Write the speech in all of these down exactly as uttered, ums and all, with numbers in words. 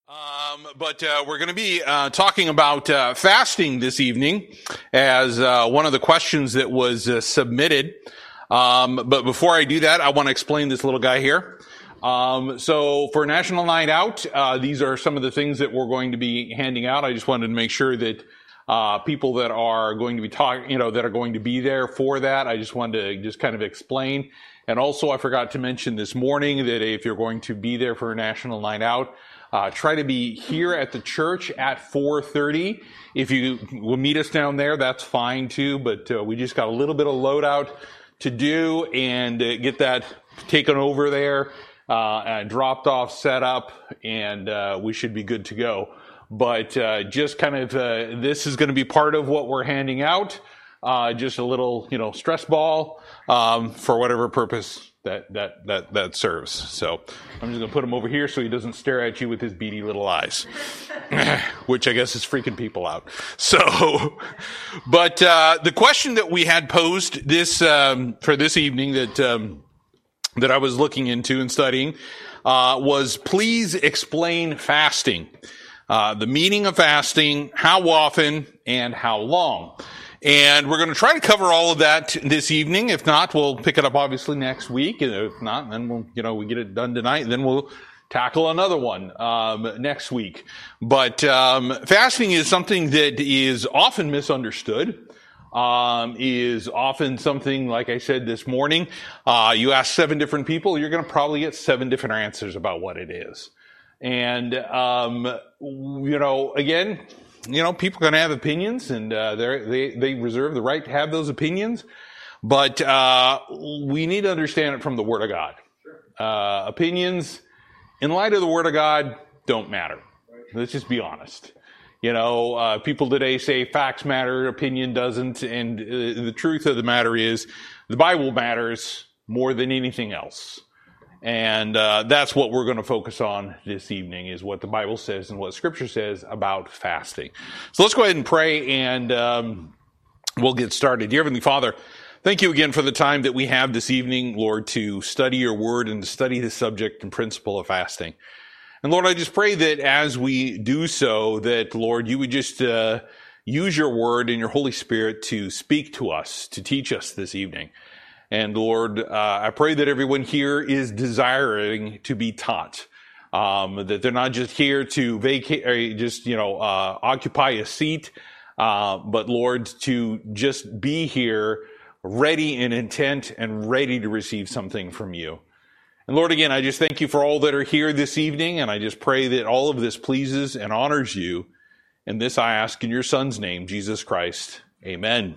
Um, but uh, we're going to be uh, talking about uh, fasting this evening as uh, one of the questions that was uh, submitted. Um, but before I do that, I want to explain this little guy here. Um, so for National Night Out, uh, these are some of the things that we're going to be handing out. I just wanted to make sure that uh, people that are going to be talking, you know, that are going to be there for that, I just wanted to just kind of explain. And also, I forgot to mention this morning that if you're going to be there for a National Night Out, Uh, try to be here at the church at four thirty. If you will meet us down there, that's fine too, but uh, we just got a little bit of loadout to do and uh, get that taken over there, uh, and dropped off, set up, and uh, we should be good to go. But uh, just kind of, uh, this is going to be part of what we're handing out, uh, just a little, you know, stress ball um, for whatever purpose that that that that serves. So I'm just gonna put him over here so he doesn't stare at you with his beady little eyes, which I guess is freaking people out. So, but uh, the question that we had posed this um, for this evening that um, that I was looking into and studying uh, was, please explain fasting, uh, the meaning of fasting, how often, and how long. And we're going to try to cover all of that this evening. If not, we'll pick it up obviously next week. And if not, then we'll, you know, we get it done tonight, and then we'll tackle another one um, next week. But um, fasting is something that is often misunderstood. Um, is often something, like I said this morning, uh, you ask seven different people, you're going to probably get seven different answers about what it is. And, um, you know, again, you know, people are going to have opinions, and uh, they they reserve the right to have those opinions. But uh, we need to understand it from the Word of God. Uh, opinions, in light of the Word of God, don't matter. Let's just be honest. You know, uh, people today say facts matter, opinion doesn't, and uh, the truth of the matter is the Bible matters more than anything else. And uh, that's what we're going to focus on this evening, is what the Bible says and what Scripture says about fasting. So let's go ahead and pray, and um, we'll get started. Dear Heavenly Father, thank you again for the time that we have this evening, Lord, to study your word and to study the subject and principle of fasting. And Lord, I just pray that as we do so, that, Lord, you would just uh, use your word and your Holy Spirit to speak to us, to teach us this evening. And Lord, uh, I pray that everyone here is desiring to be taught, um, that they're not just here to vacate, or just, you know, uh, occupy a seat, uh, but Lord, to just be here ready and intent and ready to receive something from you. And Lord, again, I just thank you for all that are here this evening, and I just pray that all of this pleases and honors you. And this I ask in your Son's name, Jesus Christ. Amen.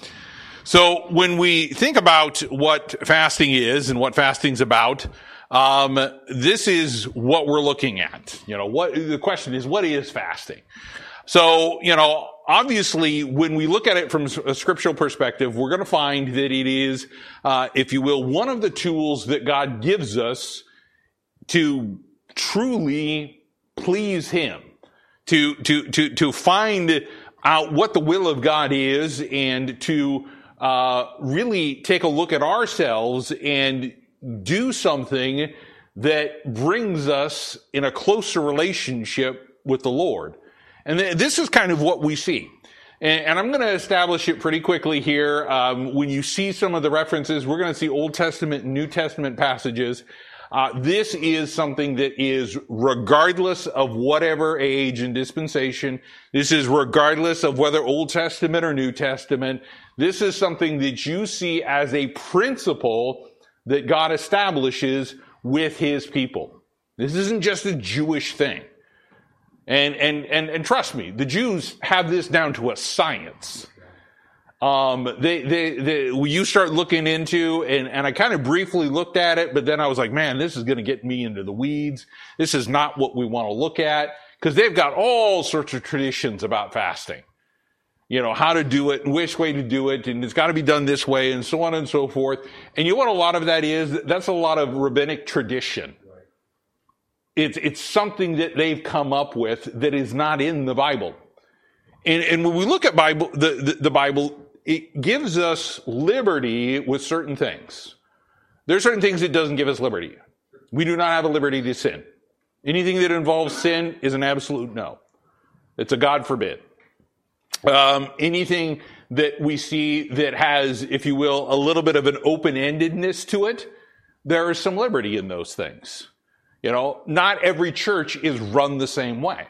So when we think about what fasting is and what fasting's about, um, this is what we're looking at. You know, what the question is, what is fasting? So, you know, obviously, when we look at it from a scriptural perspective, we're going to find that it is, uh, if you will, one of the tools that God gives us to truly please Him, to to to to find out what the will of God is, and to Uh, really take a look at ourselves and do something that brings us in a closer relationship with the Lord. And th- this is kind of what we see. And, and I'm going to establish it pretty quickly here. Um, when you see some of the references, we're going to see Old Testament and New Testament passages. Uh, this is something that is regardless of whatever age and dispensation. This is regardless of whether Old Testament or New Testament. This is something that you see as a principle that God establishes with His people. This isn't just a Jewish thing. And, and, and, and trust me, the Jews have this down to a science. Um, they, they, they, you start looking into, and, and I kind of briefly looked at it, but then I was like, man, this is going to get me into the weeds. This is not what we want to look at, because they've got all sorts of traditions about fasting. You know, how to do it and which way to do it, and it's got to be done this way, and so on and so forth. And you know what a lot of that is? That's a lot of rabbinic tradition. It's, it's something that they've come up with that is not in the Bible. And, and when we look at Bible, the, the, the Bible, it gives us liberty with certain things. There are certain things it doesn't give us liberty. We do not have a liberty to sin. Anything that involves sin is an absolute no. It's a God forbid. Um, anything that we see that has, if you will, a little bit of an open-endedness to it, there is some liberty in those things. You know, not every church is run the same way.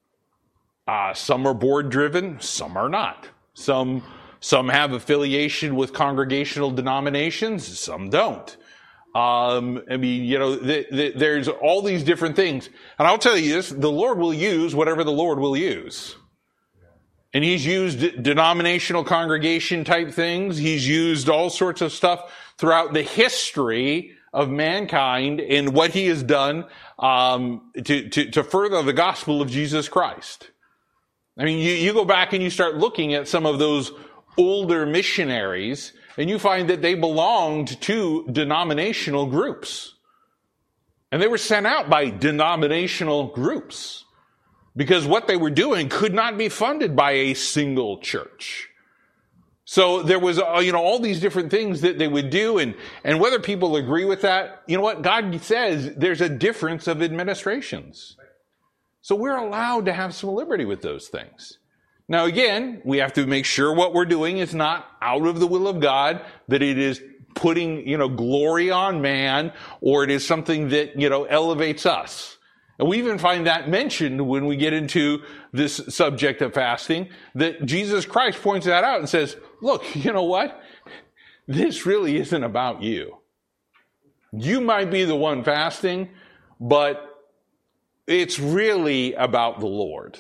Uh, some are board-driven, some are not. Some, some have affiliation with congregational denominations, some don't. Um, I mean, you know, the, the, there's all these different things. And I'll tell you this, the Lord will use whatever the Lord will use. And he's used denominational congregation type things. He's used all sorts of stuff throughout the history of mankind and what he has done um, to, to, to further the gospel of Jesus Christ. I mean, you, you go back and you start looking at some of those older missionaries, and you find that they belonged to denominational groups. And they were sent out by denominational groups because what they were doing could not be funded by a single church. So there was, uh, you know, all these different things that they would do, and, and whether people agree with that, you know what, God says there's a difference of administrations. So we're allowed to have some liberty with those things. Now again, we have to make sure what we're doing is not out of the will of God, that it is putting, you know, glory on man, or it is something that, you know, elevates us. And we even find that mentioned when we get into this subject of fasting, that Jesus Christ points that out and says, look, you know what? This really isn't about you. You might be the one fasting, but it's really about the Lord.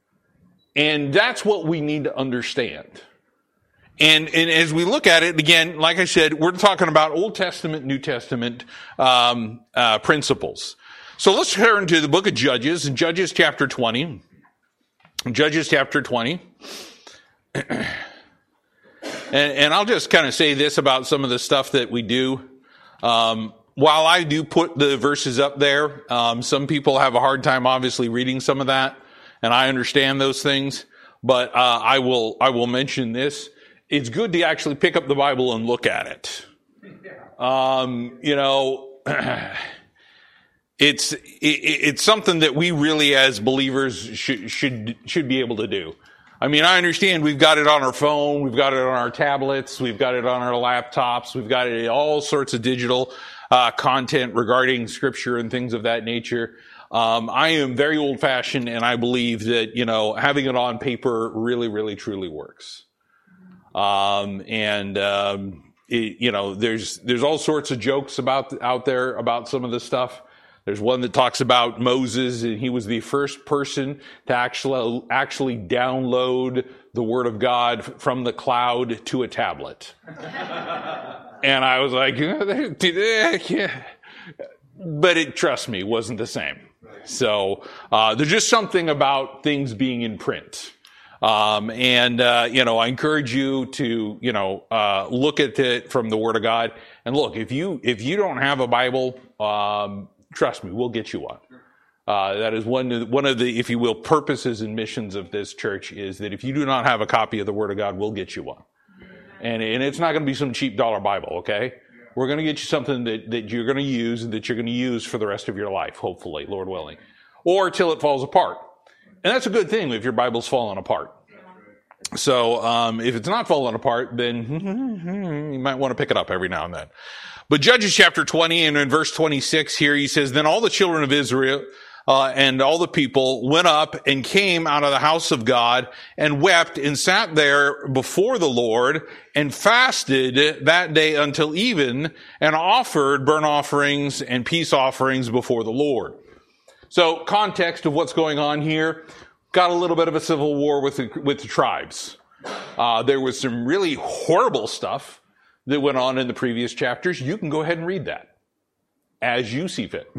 And that's what we need to understand. And, and as we look at it, again, like I said, we're talking about Old Testament, New Testament um, uh, principles. So let's turn to the book of Judges, in Judges chapter twenty. Judges chapter twenty. and, and I'll just kind of say this about some of the stuff that we do. Um, while I do put the verses up there, um, some people have a hard time obviously reading some of that. And I understand those things, but uh, I will I will mention this. It's good to actually pick up the Bible and look at it. Um, you know, it's it, it's something that we really, as believers, should should should be able to do. I mean, I understand we've got it on our phone, we've got it on our tablets, we've got it on our laptops, we've got it all sorts of digital uh, content regarding Scripture and things of that nature. Um, I am very old-fashioned, and I believe that, you know, having it on paper really, really, truly works. Um, and, um, it, you know, there's, there's all sorts of jokes about, out there about some of this stuff. There's one that talks about Moses, and he was the first person to actually, actually download the Word of God from the cloud to a tablet. And I was like, yeah. But it, trust me, wasn't the same. So, uh, there's just something about things being in print. Um, and, uh, you know, I encourage you to, you know, uh, look at it from the Word of God. And look, if you, if you don't have a Bible, um, trust me, we'll get you one. Uh, that is one, one of the, if you will, purposes and missions of this church, is that if you do not have a copy of the Word of God, we'll get you one. And, and it's not going to be some cheap dollar Bible, okay? We're going to get you something that, that you're going to use and that you're going to use for the rest of your life, hopefully, Lord willing. Or till it falls apart. And that's a good thing if your Bible's falling apart. So, um, if it's not falling apart, then you might want to pick it up every now and then. But Judges chapter twenty, and in verse twenty-six here, he says, Then all the children of Israel Uh, and all the people went up and came out of the house of God and wept and sat there before the Lord and fasted that day until even and offered burnt offerings and peace offerings before the Lord. So context of what's going on here, got a little bit of a civil war with the, with the tribes. Uh, there was some really horrible stuff that went on in the previous chapters. You can go ahead and read that as you see fit.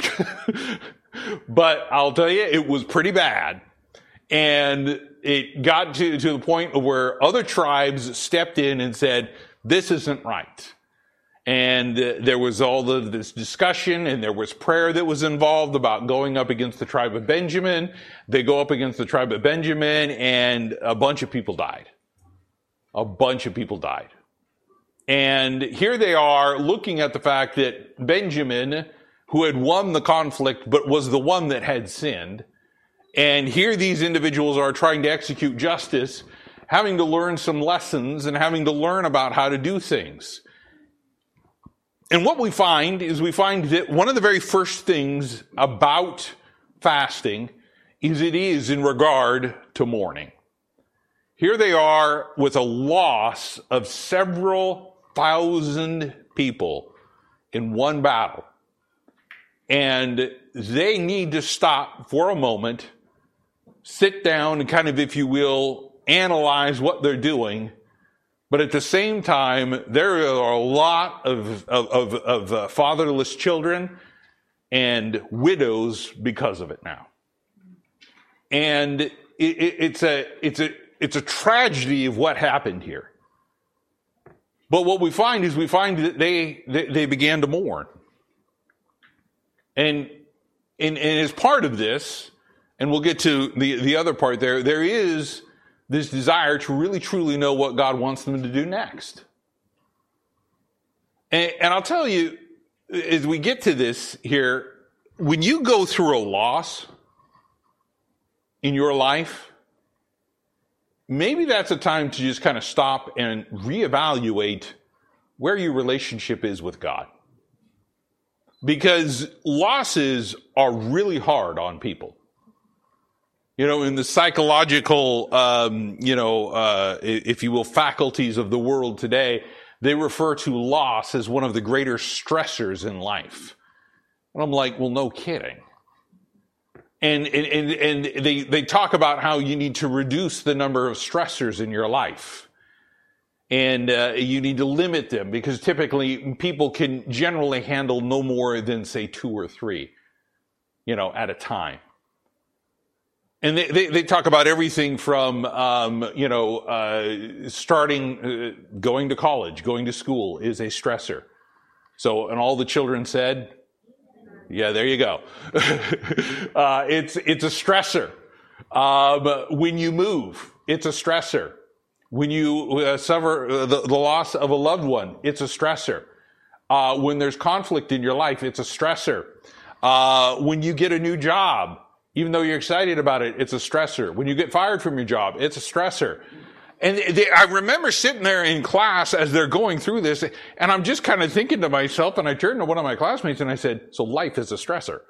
But I'll tell you, it was pretty bad. And it got to, to the point where other tribes stepped in and said, this isn't right. And uh, there was all of this discussion, and there was prayer that was involved about going up against the tribe of Benjamin. They go up against the tribe of Benjamin, and a bunch of people died. A bunch of people died. And here they are looking at the fact that Benjamin who had won the conflict, but was the one that had sinned. And here these individuals are trying to execute justice, having to learn some lessons and having to learn about how to do things. And what we find is we find that one of the very first things about fasting is it is in regard to mourning. Here they are with a loss of several thousand people in one battle. And they need to stop for a moment, sit down and kind of, if you will, analyze what they're doing. But at the same time, there are a lot of, of, of, of uh, fatherless children and widows because of it now. And it, it, it's a, it's a, it's a tragedy of what happened here. But what we find is we find that they, they, they began to mourn. And, and, and as part of this, and we'll get to the, the other part there, there is this desire to really truly know what God wants them to do next. And, and I'll tell you, as we get to this here, when you go through a loss in your life, maybe that's a time to just kind of stop and reevaluate where your relationship is with God. Because losses are really hard on people. You know, in the psychological, um, you know, uh, if you will, faculties of the world today, they refer to loss as one of the greater stressors in life. And I'm like, well, no kidding. And, and, and they, they talk about how you need to reduce the number of stressors in your life. And uh, you need to limit them because typically people can generally handle no more than, say, two or three, you know, at a time. And they, they, they talk about everything from, um, you know, uh, starting, uh, going to college, going to school is a stressor. So, and all the children said, yeah, there you go. uh, it's, it's a stressor. Um, when you move, it's a stressor. When you uh, suffer uh, the, the loss of a loved one, it's a stressor. Uh, when there's conflict in your life, it's a stressor. Uh, when you get a new job, even though you're excited about it, it's a stressor. When you get fired from your job, it's a stressor. And they, I remember sitting there in class as they're going through this, and I'm just kind of thinking to myself, and I turned to one of my classmates and I said, so life is a stressor.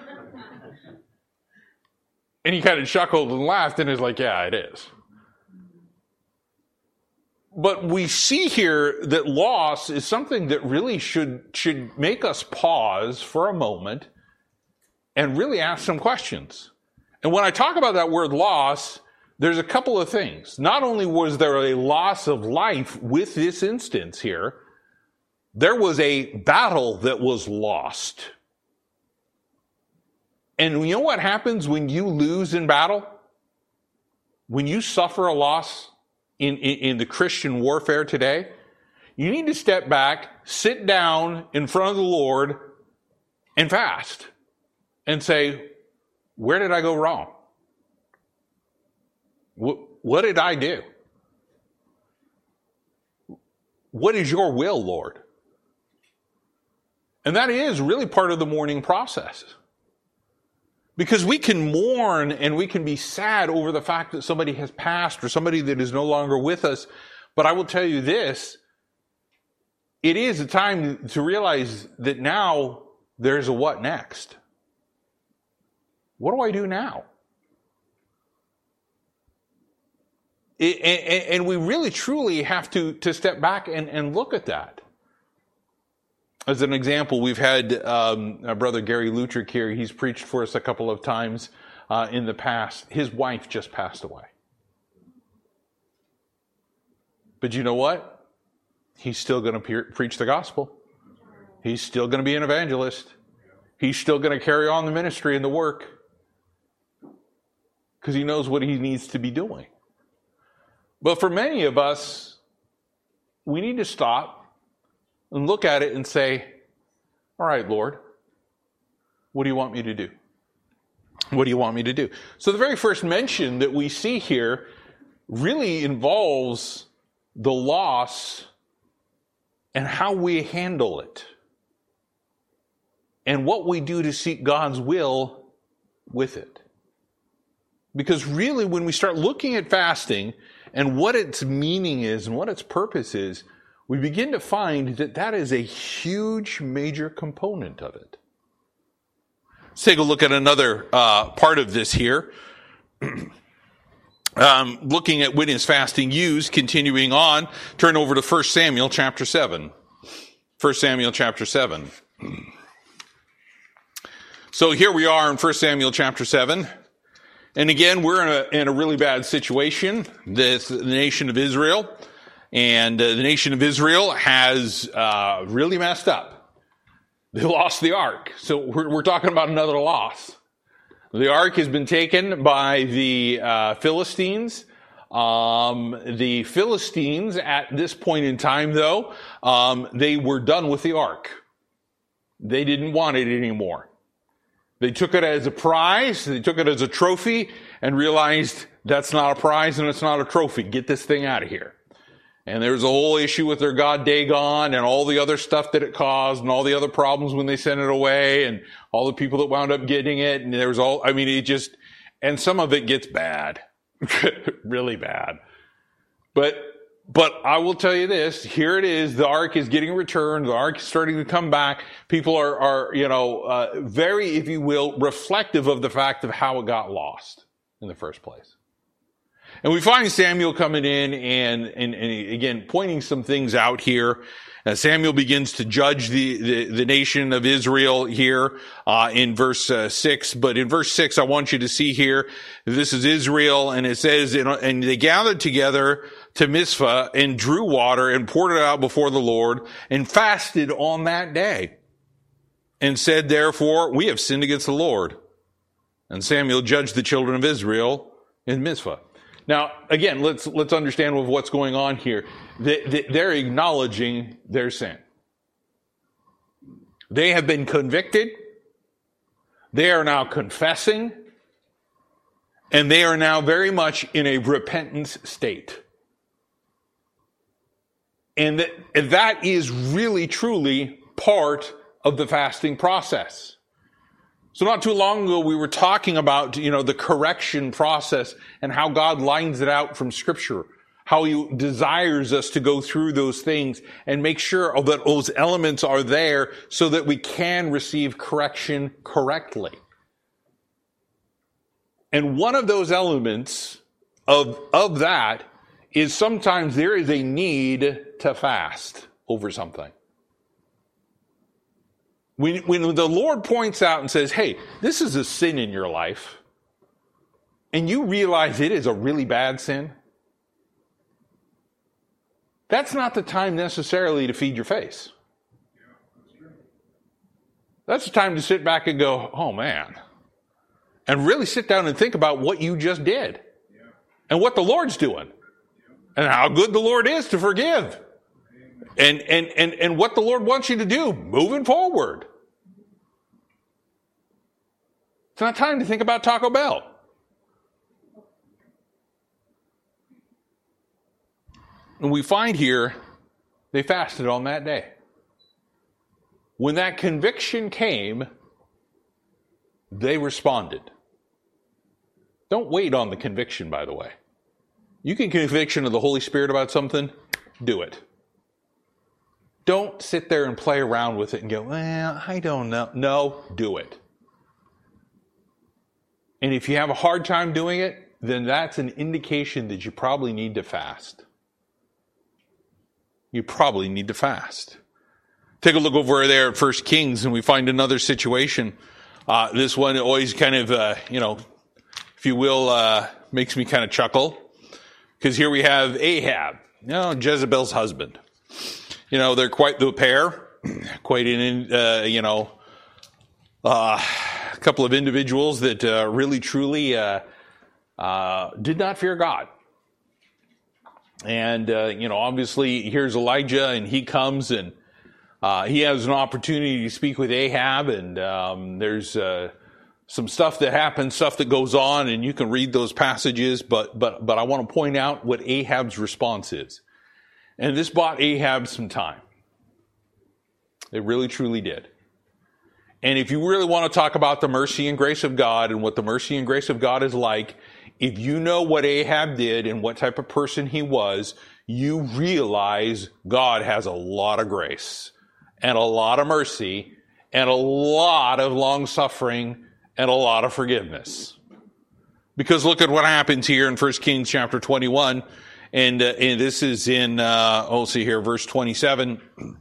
And he kind of chuckled and laughed and is like, yeah, it is. But we see here that loss is something that really should, should make us pause for a moment and really ask some questions. And when I talk about that word loss, there's a couple of things. Not only was there a loss of life with this instance here, there was a battle that was lost. And you know what happens when you lose in battle? When you suffer a loss in, in, in the Christian warfare today, you need to step back, sit down in front of the Lord, and fast. And say, where did I go wrong? What, what did I do? What is your will, Lord? And that is really part of the mourning process. Because we can mourn and we can be sad over the fact that somebody has passed or somebody that is no longer with us. But I will tell you this, it is a time to realize that now there's a what next. What do I do now? It, and, and we really truly have to, to step back and, and look at that. As an example, we've had um, our brother Gary Lutrick here. He's preached for us a couple of times uh, in the past. His wife just passed away. But you know what? He's still going to pe- preach the gospel. He's still going to be an evangelist. He's still going to carry on the ministry and the work. Because he knows what he needs to be doing. But for many of us, we need to stop and look at it and say, all right, Lord, what do you want me to do? What do you want me to do? So the very first mention that we see here really involves the loss and how we handle it. and what we do to seek God's will with it. Because really, when we start looking at fasting and what its meaning is and what its purpose is, we begin to find that that is a huge, major component of it. Let's take a look at another uh, part of this here. um, looking at when is fasting used, continuing on, turn over to First Samuel chapter seven. First Samuel chapter seven. So here we are in First Samuel chapter seven. And again, we're in a, in a really bad situation. This, the nation of Israel. And uh, the nation of Israel has uh, really messed up. They lost the ark. So we're, we're talking about another loss. The ark has been taken by the uh, Philistines. Um, the Philistines, at this point in time, though, um, they were done with the ark. They didn't want it anymore. They took it as a prize, they took it as a trophy, and realized that's not a prize and it's not a trophy. Get this thing out of here. And there's a whole issue with their god Dagon and all the other stuff that it caused and all the other problems when they sent it away and all the people that wound up getting it. And there was all, I mean, it just, and some of it gets bad. Really bad. But, but I will tell you this, here it is, the ark is getting returned, the ark is starting to come back. People are, are, you know, uh, very, if you will, reflective of the fact of how it got lost in the first place. And we find Samuel coming in and, and, and again, pointing some things out here. Uh, Samuel begins to judge the, the, the nation of Israel here, uh, in verse uh, six. But in verse six, I want you to see here, this is Israel, and it says, and they gathered together to Mizpah and drew water and poured it out before the Lord and fasted on that day and said, therefore, we have sinned against the Lord. And Samuel judged the children of Israel in Mizpah. Now, again, let's let's understand what's going on here. They're acknowledging their sin. They have been convicted. They are now confessing. And they are now very much in a repentance state. And that, that is really, truly part of the fasting process. So not too long ago, we were talking about, you know, the correction process and how God lines it out from Scripture, how He desires us to go through those things and make sure that those elements are there so that we can receive correction correctly. And one of those elements of, of that is sometimes there is a need to fast over something. When, when the Lord points out and says, hey, this is a sin in your life, and you realize it is a really bad sin, that's not the time necessarily to feed your face. That's the time to sit back and go, oh man, and really sit down and think about what you just did and what the Lord's doing and how good the Lord is to forgive. And, and, and, and what the Lord wants you to do moving forward. It's not time to think about Taco Bell. And we find here, they fasted on that day. When that conviction came, they responded. Don't wait on the conviction, by the way. You can conviction of the Holy Spirit about something, do it. Don't sit there and play around with it and go, well, I don't know. No, do it. And if you have a hard time doing it, then that's an indication that you probably need to fast. You probably need to fast. Take a look over there at First Kings, and we find another situation. Uh, this one always kind of, uh, you know, if you will, uh, makes me kind of chuckle. Because here we have Ahab, you know, Jezebel's husband. You know, they're quite the pair, quite an, uh, you know, uh, a couple of individuals that uh, really, truly uh, uh, did not fear God. And, uh, you know, obviously, here's Elijah, and he comes, and uh, he has an opportunity to speak with Ahab, and um, there's uh, some stuff that happens, stuff that goes on, and you can read those passages, but but but I want to point out what Ahab's response is. And this bought Ahab some time. It really, truly did. And if you really want to talk about the mercy and grace of God and what the mercy and grace of God is like, if you know what Ahab did and what type of person he was, you realize God has a lot of grace and a lot of mercy and a lot of long suffering and a lot of forgiveness. Because look at what happens here in First Kings chapter twenty-one. And, uh, and this is in, uh, oh, see here, verse twenty-seven.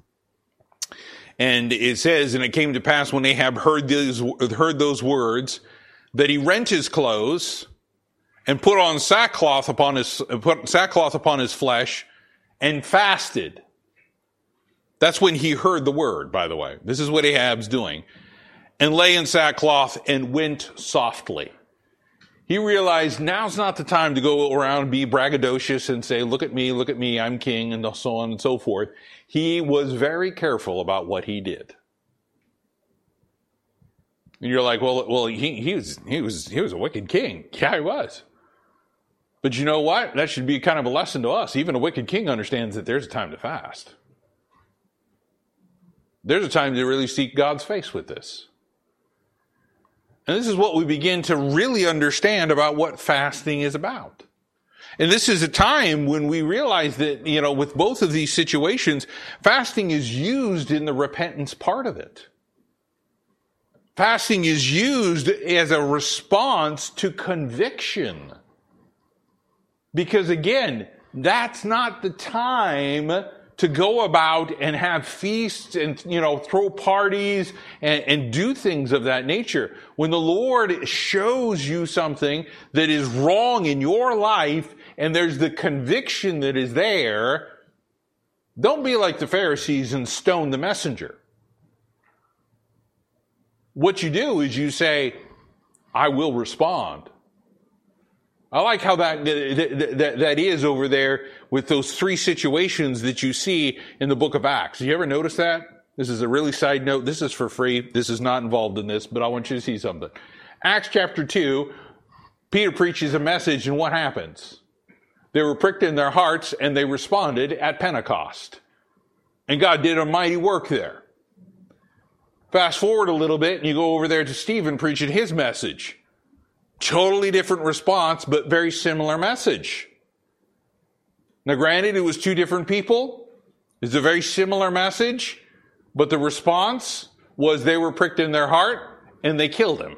And it says, and it came to pass when Ahab heard these, heard those words, that he rent his clothes and put on sackcloth upon his, put sackcloth upon his flesh and fasted. That's when he heard the word, by the way. This is what Ahab's doing. And lay in sackcloth and went softly. He realized now's not the time to go around and be braggadocious and say, look at me, look at me, I'm king, and so on and so forth. He was very careful about what he did. And you're like, well, well, he, he was, he was, he was a wicked king. Yeah, he was. But you know what? That should be kind of a lesson to us. Even a wicked king understands that there's a time to fast. There's a time to really seek God's face with this. And this is what we begin to really understand about what fasting is about. And this is a time when we realize that, you know, with both of these situations, fasting is used in the repentance part of it. Fasting is used as a response to conviction. Because again, that's not the time to go about and have feasts and, you know, throw parties and, and do things of that nature. When the Lord shows you something that is wrong in your life and there's the conviction that is there, don't be like the Pharisees and stone the messenger. What you do is you say, I will respond. I like how that, that, that, that is over there with those three situations that you see in the book of Acts. Do you ever notice that? This is a really side note. This is for free. This is not involved in this, but I want you to see something. Acts chapter two, Peter preaches a message, and what happens? They were pricked in their hearts, and they responded at Pentecost. And God did a mighty work there. Fast forward a little bit, and you go over there to Stephen preaching his message. Totally different response, but very similar message. Now, granted, it was two different people. It's a very similar message, but the response was they were pricked in their heart, and they killed him.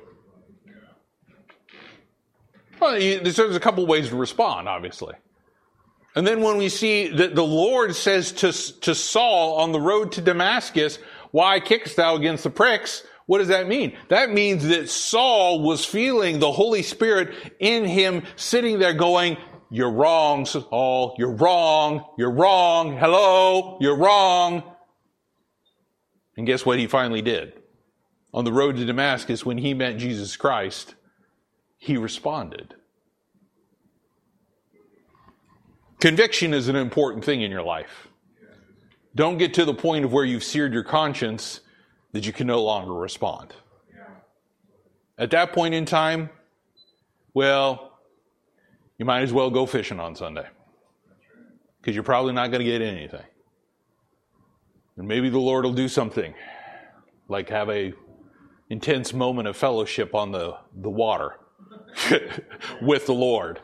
Well, there's a couple ways to respond, obviously. And then when we see that the Lord says to, to Saul on the road to Damascus, why kickest thou against the pricks? What does that mean? That means that Saul was feeling the Holy Spirit in him sitting there going, you're wrong, Saul, you're wrong, you're wrong, hello, you're wrong. And guess what he finally did? On the road to Damascus, when he met Jesus Christ, he responded. Conviction is an important thing in your life. Don't get to the point of where you've seared your conscience that you can no longer respond. At that point in time, well, you might as well go fishing on Sunday. Because you're probably not going to get anything. And maybe the Lord will do something, like have a intense moment of fellowship on the, the water with the Lord.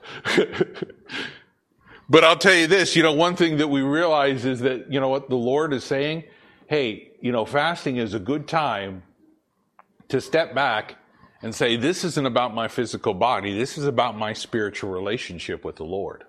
But I'll tell you this, you know, one thing that we realize is that, you know what, the Lord is saying, hey, you know, fasting is a good time to step back and say, this isn't about my physical body. This is about my spiritual relationship with the Lord.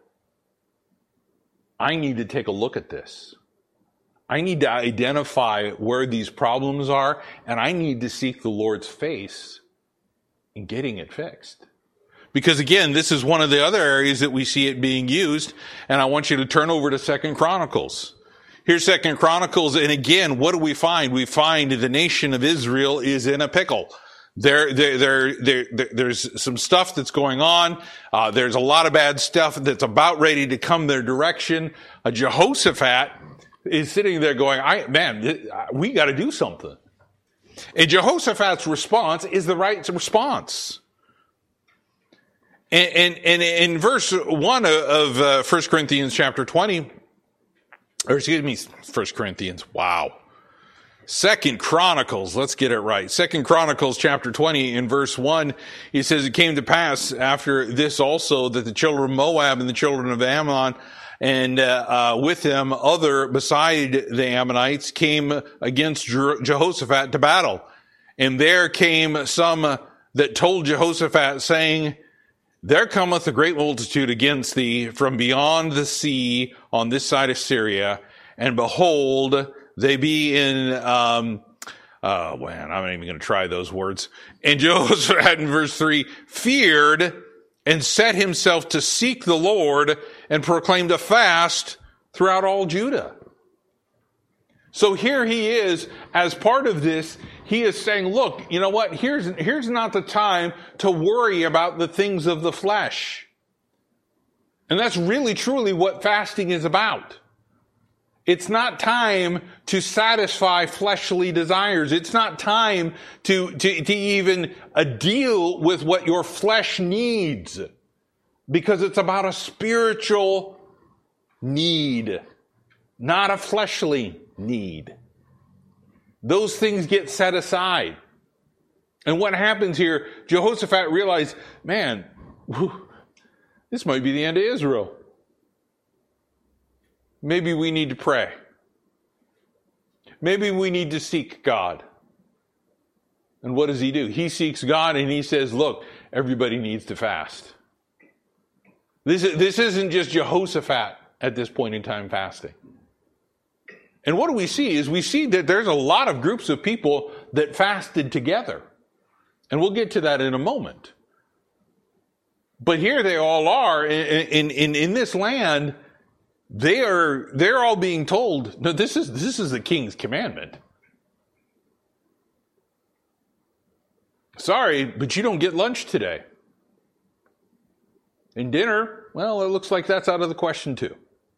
I need to take a look at this. I need to identify where these problems are, and I need to seek the Lord's face in getting it fixed. Because again, this is one of the other areas that we see it being used, and I want you to turn over to Second Chronicles. Here's Second Chronicles, and again, what do we find? We find the nation of Israel is in a pickle. There, there, there, there, there there's some stuff that's going on. Uh, there's a lot of bad stuff that's about ready to come their direction. Uh, Jehoshaphat is sitting there going, I, man, th- we got to do something. And Jehoshaphat's response is the right response. And, and, and in verse one of uh, First Corinthians chapter twenty, or excuse me, First Corinthians, wow. Second Chronicles, let's get it right. Second Chronicles chapter twenty in verse one, he says, it came to pass after this also that the children of Moab and the children of Ammon and uh, uh, with them other beside the Ammonites came against Je- Jehoshaphat to battle. And there came some that told Jehoshaphat, saying, there cometh a great multitude against thee from beyond the sea on this side of Syria, and behold, they be in, um, oh man, I'm not even going to try those words. And Jehoshaphat in verse three feared and set himself to seek the Lord and proclaimed a fast throughout all Judah. So here he is, as part of this, he is saying, look, you know what? Here's, here's not the time to worry about the things of the flesh. And that's really, truly what fasting is about. It's not time to satisfy fleshly desires. It's not time to, to, to even uh, deal with what your flesh needs, because it's about a spiritual need, not a fleshly need. Those things get set aside. And what happens here, Jehoshaphat realized, man, whew, this might be the end of Israel. Maybe we need to pray. Maybe we need to seek God. And what does he do? He seeks God and he says, look, everybody needs to fast. This, this isn't just Jehoshaphat at this point in time fasting. And what do we see is we see that there's a lot of groups of people that fasted together. And we'll get to that in a moment. But here they all are in, in, in this land. They are, they're all being told, no, this is, this is the king's commandment. Sorry, but you don't get lunch today. And dinner, well, it looks like that's out of the question too.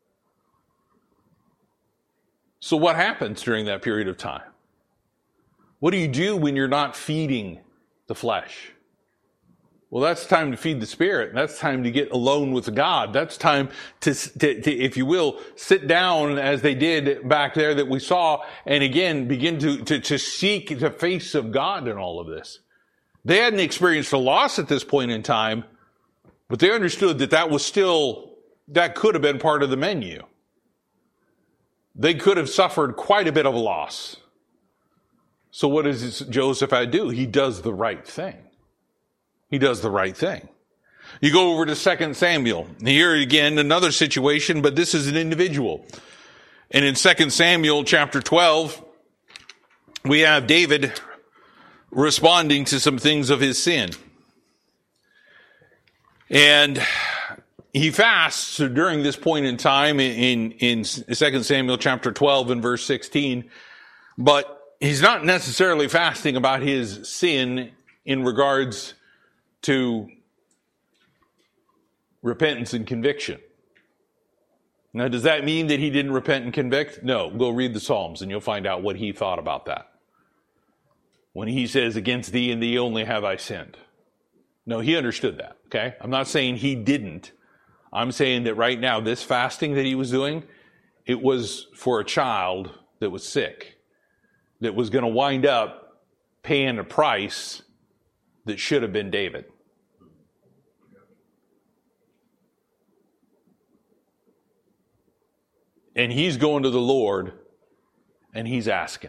So what happens during that period of time? What do you do when you're not feeding the flesh? Well, that's time to feed the Spirit. That's time to get alone with God. That's time to, to, to, if you will, sit down as they did back there that we saw, and again, begin to, to, to seek the face of God in all of this. They hadn't experienced a loss at this point in time, but they understood that that was still, that could have been part of the menu. They could have suffered quite a bit of a loss. So what does Jehoshaphat do? He does the right thing. He does the right thing. You go over to Second Samuel. Here again, another situation, but this is an individual. And in Second Samuel chapter twelve, we have David responding to some things of his sin. And he fasts during this point in time in, in Second Samuel chapter twelve and verse sixteen, but he's not necessarily fasting about his sin in regards to repentance and conviction. Now, does that mean that he didn't repent and convict? No. Go read the Psalms and you'll find out what he thought about that. When he says, against thee and thee only have I sinned. No, he understood that, okay? I'm not saying he didn't. I'm saying that right now, this fasting that he was doing, it was for a child that was sick, that was going to wind up paying a price that should have been David. And he's going to the Lord and he's asking.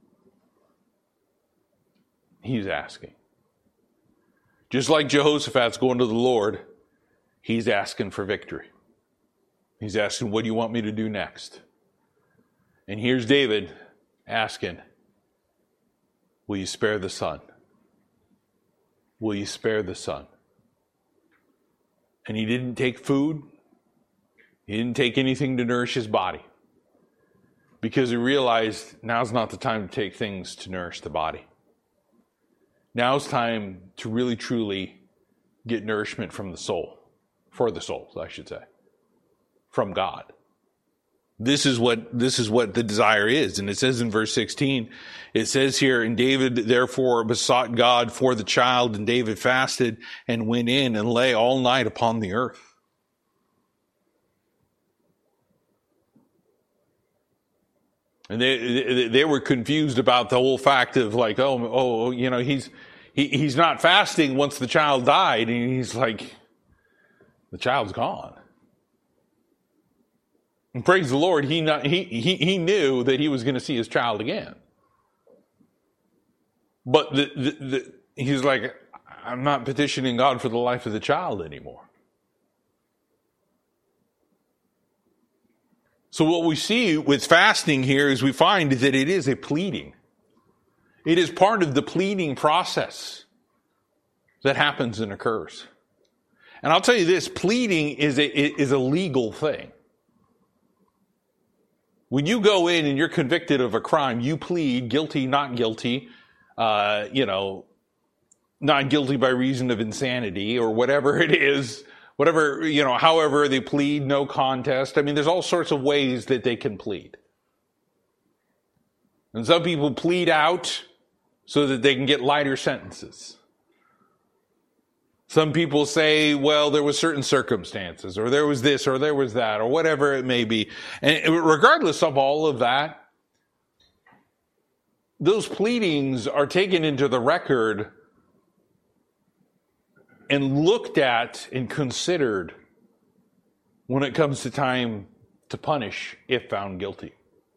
He's asking. Just like Jehoshaphat's going to the Lord, he's asking for victory. He's asking, what do you want me to do next? And here's David asking, will you spare the son? Will you spare the son? And he didn't take food. He didn't take anything to nourish his body. Because he realized now's not the time to take things to nourish the body. Now's time to really truly get nourishment from the soul. For the souls, I should say. From God. This is what, this is what the desire is. And it says in verse sixteen, it says here, and David therefore besought God for the child, and David fasted and went in and lay all night upon the earth. And they, they were confused about the whole fact of like, oh, oh, you know, he's, he, he's not fasting once the child died. And he's like, the child's gone. And praise the Lord, he, not, he, he, he knew that he was going to see his child again. But the, the, the, he's like, I'm not petitioning God for the life of the child anymore. So what we see with fasting here is we find that it is a pleading. It is part of the pleading process that happens and occurs. And I'll tell you this, pleading is a, is a legal thing. When you go in and you're convicted of a crime, you plead guilty, not guilty, uh, you know, not guilty by reason of insanity or whatever it is. Whatever, you know, however they plead, no contest. I mean, there's all sorts of ways that they can plead. And some people plead out so that they can get lighter sentences. Some people say, well, there was certain circumstances, or there was this, or there was that, or whatever it may be. And regardless of all of that, those pleadings are taken into the record and looked at and considered when it comes to time to punish if found guilty.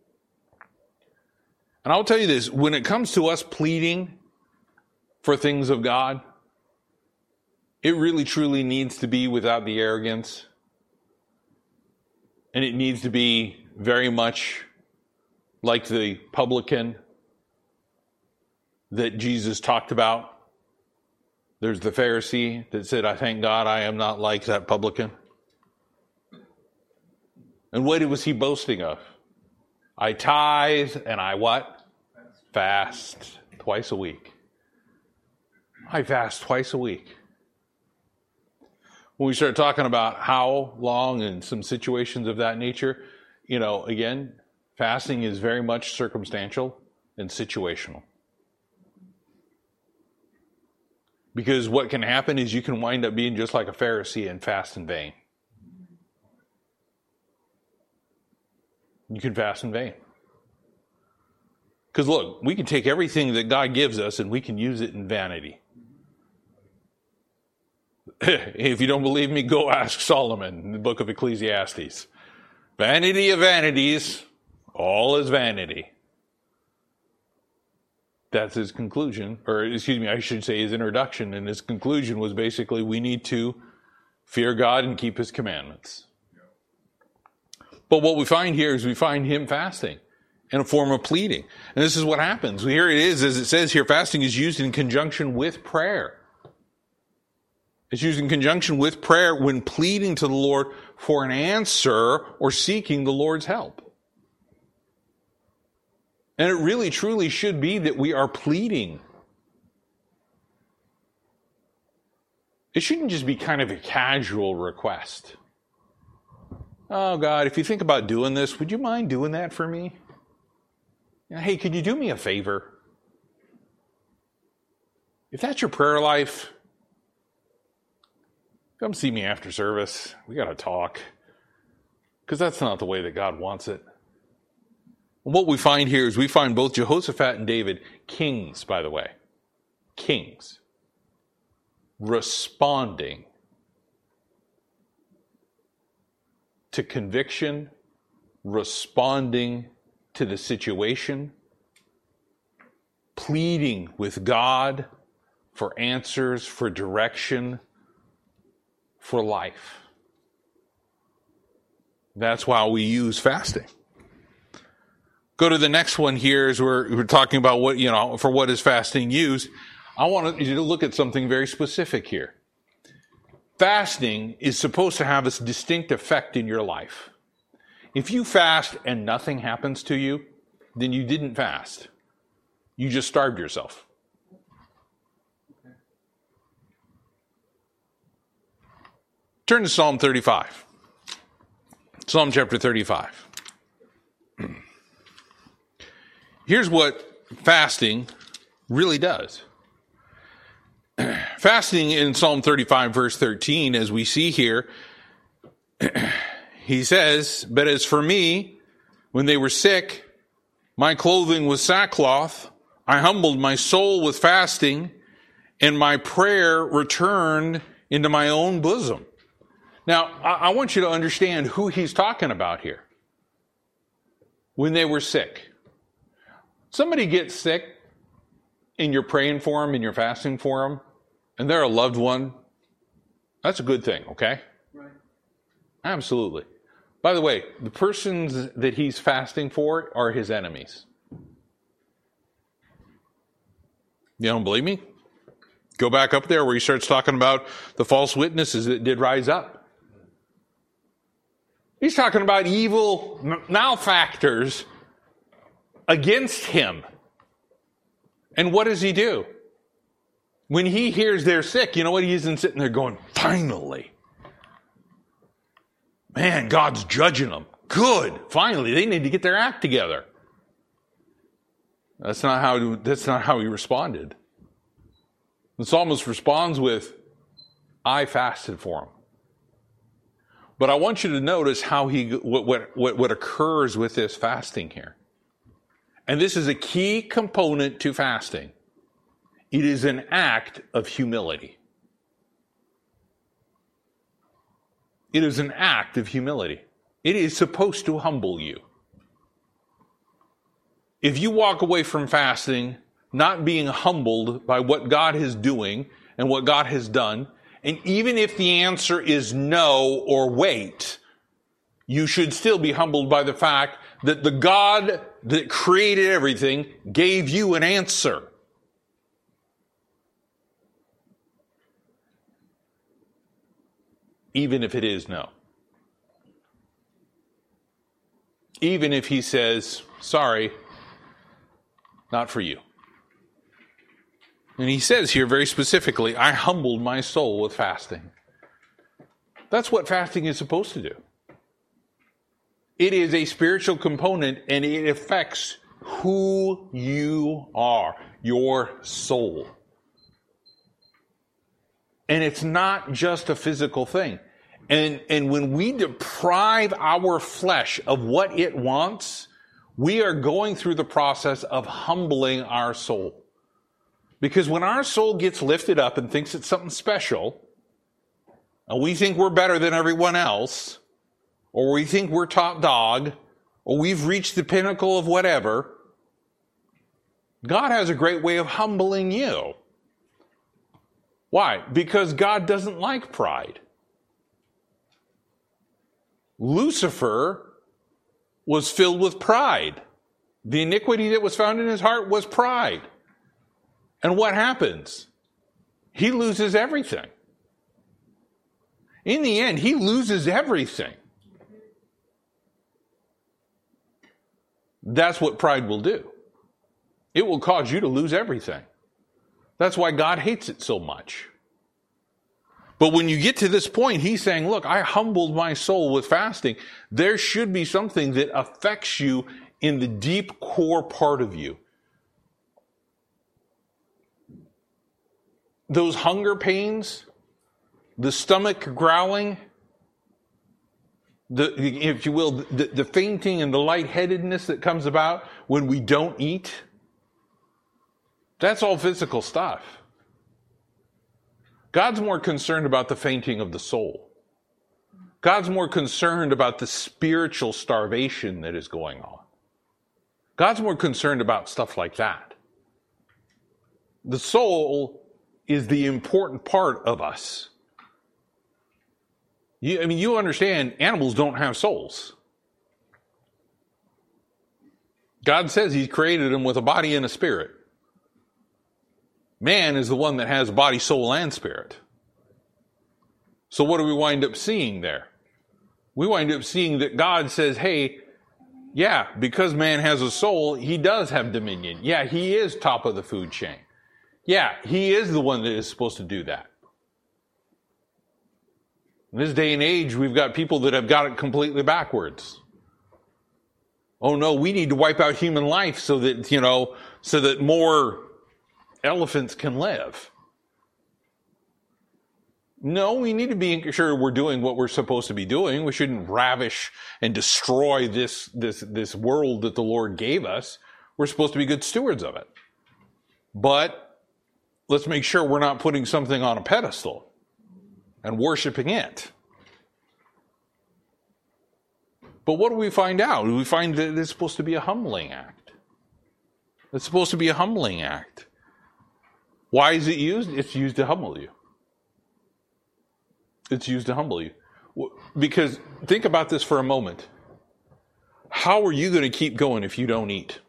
And I'll tell you this, when it comes to us pleading for things of God, it really truly needs to be without the arrogance. And it needs to be very much like the publican that Jesus talked about. There's the Pharisee that said, I thank God I am not like that publican. And what was he boasting of? I tithe and I what? Fast twice a week. I fast twice a week. When we start talking about how long and some situations of that nature, you know, again, fasting is very much circumstantial and situational. Because what can happen is you can wind up being just like a Pharisee and fast in vain. You can fast in vain. Because look, we can take everything that God gives us and we can use it in vanity. If you don't believe me, go ask Solomon in the book of Ecclesiastes. Vanity of vanities, all is vanity. That's his conclusion, or excuse me, I should say his introduction, and his conclusion was basically we need to fear God and keep his commandments. But what we find here is we find him fasting in a form of pleading. And this is what happens. Here it is, as it says here, fasting is used in conjunction with prayer. It's used in conjunction with prayer when pleading to the Lord for an answer or seeking the Lord's help. And it really truly should be that we are pleading. It shouldn't just be kind of a casual request. Oh, God, if you think about doing this, would you mind doing that for me? Hey, could you do me a favor? If that's your prayer life, come see me after service. We got to talk. Because that's not the way that God wants it. What we find here is we find both Jehoshaphat and David, kings, by the way, kings, responding to conviction, responding to the situation, pleading with God for answers, for direction, for life. That's why we use fasting. Go to the next one here as we're, we're talking about what, you know, for what is fasting used. I want you to look at something very specific here. Fasting is supposed to have a distinct effect in your life. If you fast and nothing happens to you, then you didn't fast. You just starved yourself. Turn to Psalm thirty-five. Psalm chapter thirty-five. Here's what fasting really does. Fasting in Psalm thirty-five, verse thirteen, as we see here, he says, but as for me, when they were sick, my clothing with sackcloth. I humbled my soul with fasting, and my prayer returned into my own bosom. Now, I, I want you to understand who he's talking about here. When they were sick. Somebody gets sick, and you're praying for them, and you're fasting for them, and they're a loved one. That's a good thing, okay? Right. Absolutely. By the way, the persons that he's fasting for are his enemies. You don't believe me? Go back up there where he starts talking about the false witnesses that did rise up. He's talking about evil malefactors against him. And what does he do? When he hears they're sick, you know what? He isn't sitting there going, finally. Man, God's judging them. Good. Finally, they need to get their act together. That's not how, that's not how he responded. The psalmist responds with, I fasted for him. But I want you to notice how he, what, what, what occurs with this fasting here. And this is a key component to fasting. It is an act of humility. It is an act of humility. It is supposed to humble you. If you walk away from fasting not being humbled by what God is doing and what God has done, and even if the answer is no or wait, you should still be humbled by the fact that the God that created everything gave you an answer. Even if it is no. Even if he says, sorry, not for you. And he says here very specifically, I humbled my soul with fasting. That's what fasting is supposed to do. It is a spiritual component, and it affects who you are, your soul. And it's not just a physical thing. And, and when we deprive our flesh of what it wants, we are going through the process of humbling our soul. Because when our soul gets lifted up and thinks it's something special, and we think we're better than everyone else, or we think we're top dog, or we've reached the pinnacle of whatever, God has a great way of humbling you. Why? Because God doesn't like pride. Lucifer was filled with pride. The iniquity that was found in his heart was pride. And what happens? He loses everything. In the end, he loses everything. That's what pride will do. It will cause you to lose everything. That's why God hates it so much. But when you get to this point, he's saying, look, I humbled my soul with fasting. There should be something that affects you in the deep core part of you. Those hunger pains, the stomach growling, the, if you will, the, the fainting and the lightheadedness that comes about when we don't eat, that's all physical stuff. God's more concerned about the fainting of the soul. God's more concerned about the spiritual starvation that is going on. God's more concerned about stuff like that. The soul is the important part of us. You, I mean, you understand animals don't have souls. God says he's created them with a body and a spirit. Man is the one that has body, soul, and spirit. So what do we wind up seeing there? We wind up seeing that God says, hey, yeah, because man has a soul, he does have dominion. Yeah, he is top of the food chain. Yeah, he is the one that is supposed to do that. In this day and age, we've got people that have got it completely backwards. Oh no, we need to wipe out human life so that, you know, so that more elephants can live. No, we need to be sure we're doing what we're supposed to be doing. We shouldn't ravish and destroy this, this, this world that the Lord gave us. We're supposed to be good stewards of it. But let's make sure we're not putting something on a pedestal and worshiping it. But what do we find out? We find that it's supposed to be a humbling act. It's supposed to be a humbling act. Why is it used? It's used to humble you. It's used to humble you. Because think about this for a moment. How are you going to keep going if you don't eat?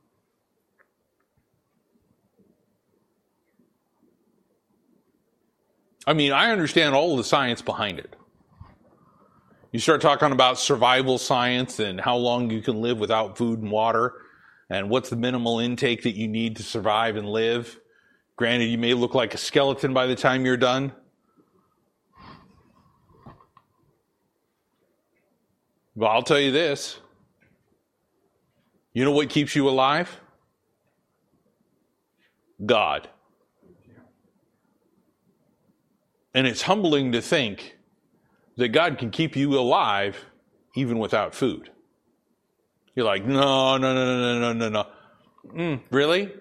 I mean, I understand all of the science behind it. You start talking about survival science and how long you can live without food and water and what's the minimal intake that you need to survive and live. Granted, you may look like a skeleton by the time you're done. But I'll tell you this. You know what keeps you alive? God. And it's humbling to think that God can keep you alive even without food. You're like, no, no, no, no, no, no, no. Mm, really?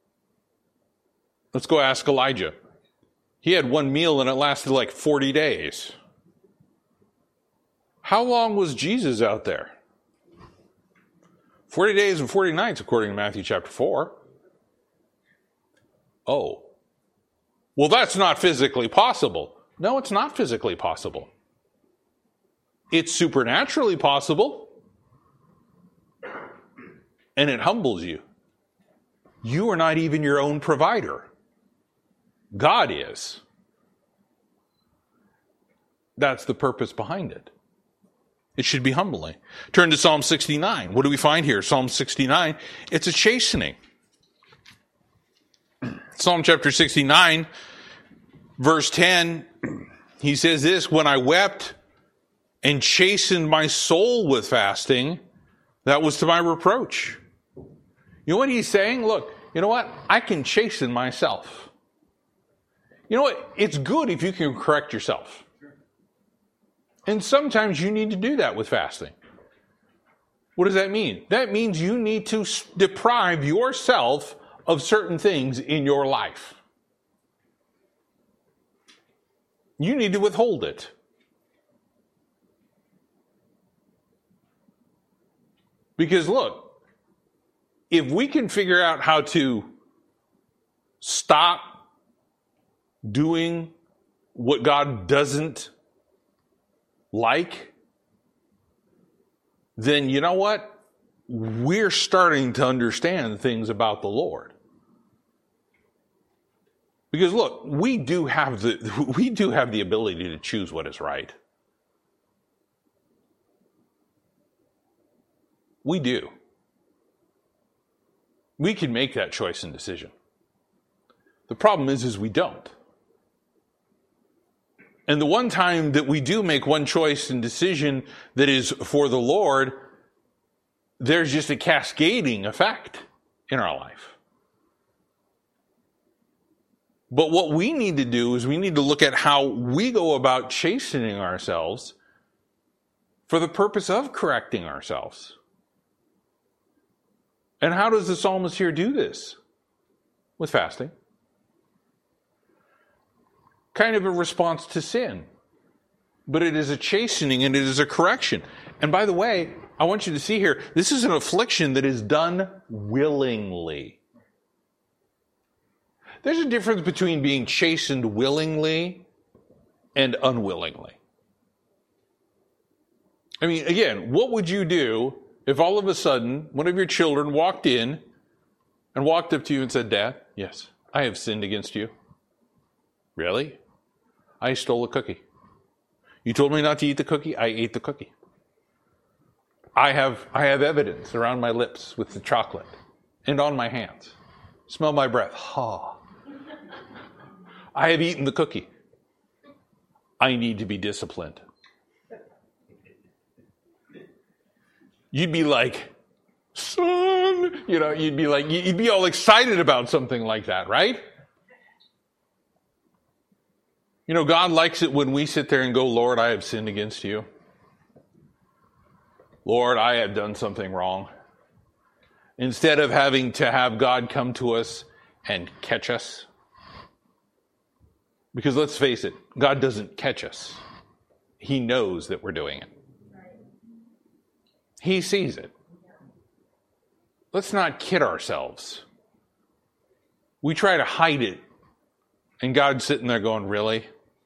Let's go ask Elijah. He had one meal and it lasted like forty days. How long was Jesus out there? forty days and forty nights, according to Matthew chapter four. Oh. Well, that's not physically possible. No, it's not physically possible. It's supernaturally possible. And it humbles you. You are not even your own provider. God is. That's the purpose behind it. It should be humbling. Turn to Psalm sixty-nine. What do we find here? Psalm sixty-nine. It's a chastening. Psalm chapter sixty-nine, verse ten, he says this, when I wept and chastened my soul with fasting, that was to my reproach. You know what he's saying? Look, you know what? I can chasten myself. You know what? It's good if you can correct yourself. And sometimes you need to do that with fasting. What does that mean? That means you need to deprive yourself of certain things in your life. You need to withhold it. Because look, if we can figure out how to stop doing what God doesn't like, then you know what? We're starting to understand things about the Lord. Because look, we do have the we do have the ability to choose what is right. We do. We can make that choice and decision. The problem is, is we don't. And the one time that we do make one choice and decision that is for the Lord, there's just a cascading effect in our life. But what we need to do is we need to look at how we go about chastening ourselves for the purpose of correcting ourselves. And how does the psalmist here do this? With fasting. Kind of a response to sin. But it is a chastening and it is a correction. And by the way, I want you to see here, this is an affliction that is done willingly. There's a difference between being chastened willingly and unwillingly. I mean, again, what would you do if all of a sudden one of your children walked in and walked up to you and said, Dad, yes, I have sinned against you. Really? I stole a cookie. You told me not to eat the cookie. I ate the cookie. I have, I have evidence around my lips with the chocolate and on my hands. Smell my breath. Ha. I have eaten the cookie. I need to be disciplined. You'd be like, son, you know, you'd be like, you'd be all excited about something like that, right? You know, God likes it when we sit there and go, Lord, I have sinned against you. Lord, I have done something wrong. instead of having to have God come to us and catch us. Because let's face it, God doesn't catch us. He knows that we're doing it. He sees it. Let's not kid ourselves. We try to hide it, and God's sitting there going, really?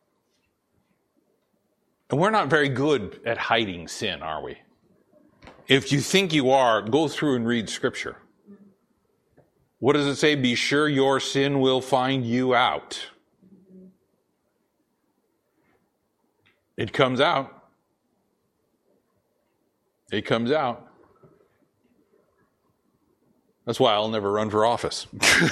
And we're not very good at hiding sin, are we? If you think you are, go through and read Scripture. What does it say? Be sure your sin will find you out. It comes out. It comes out. That's why I'll never run for office.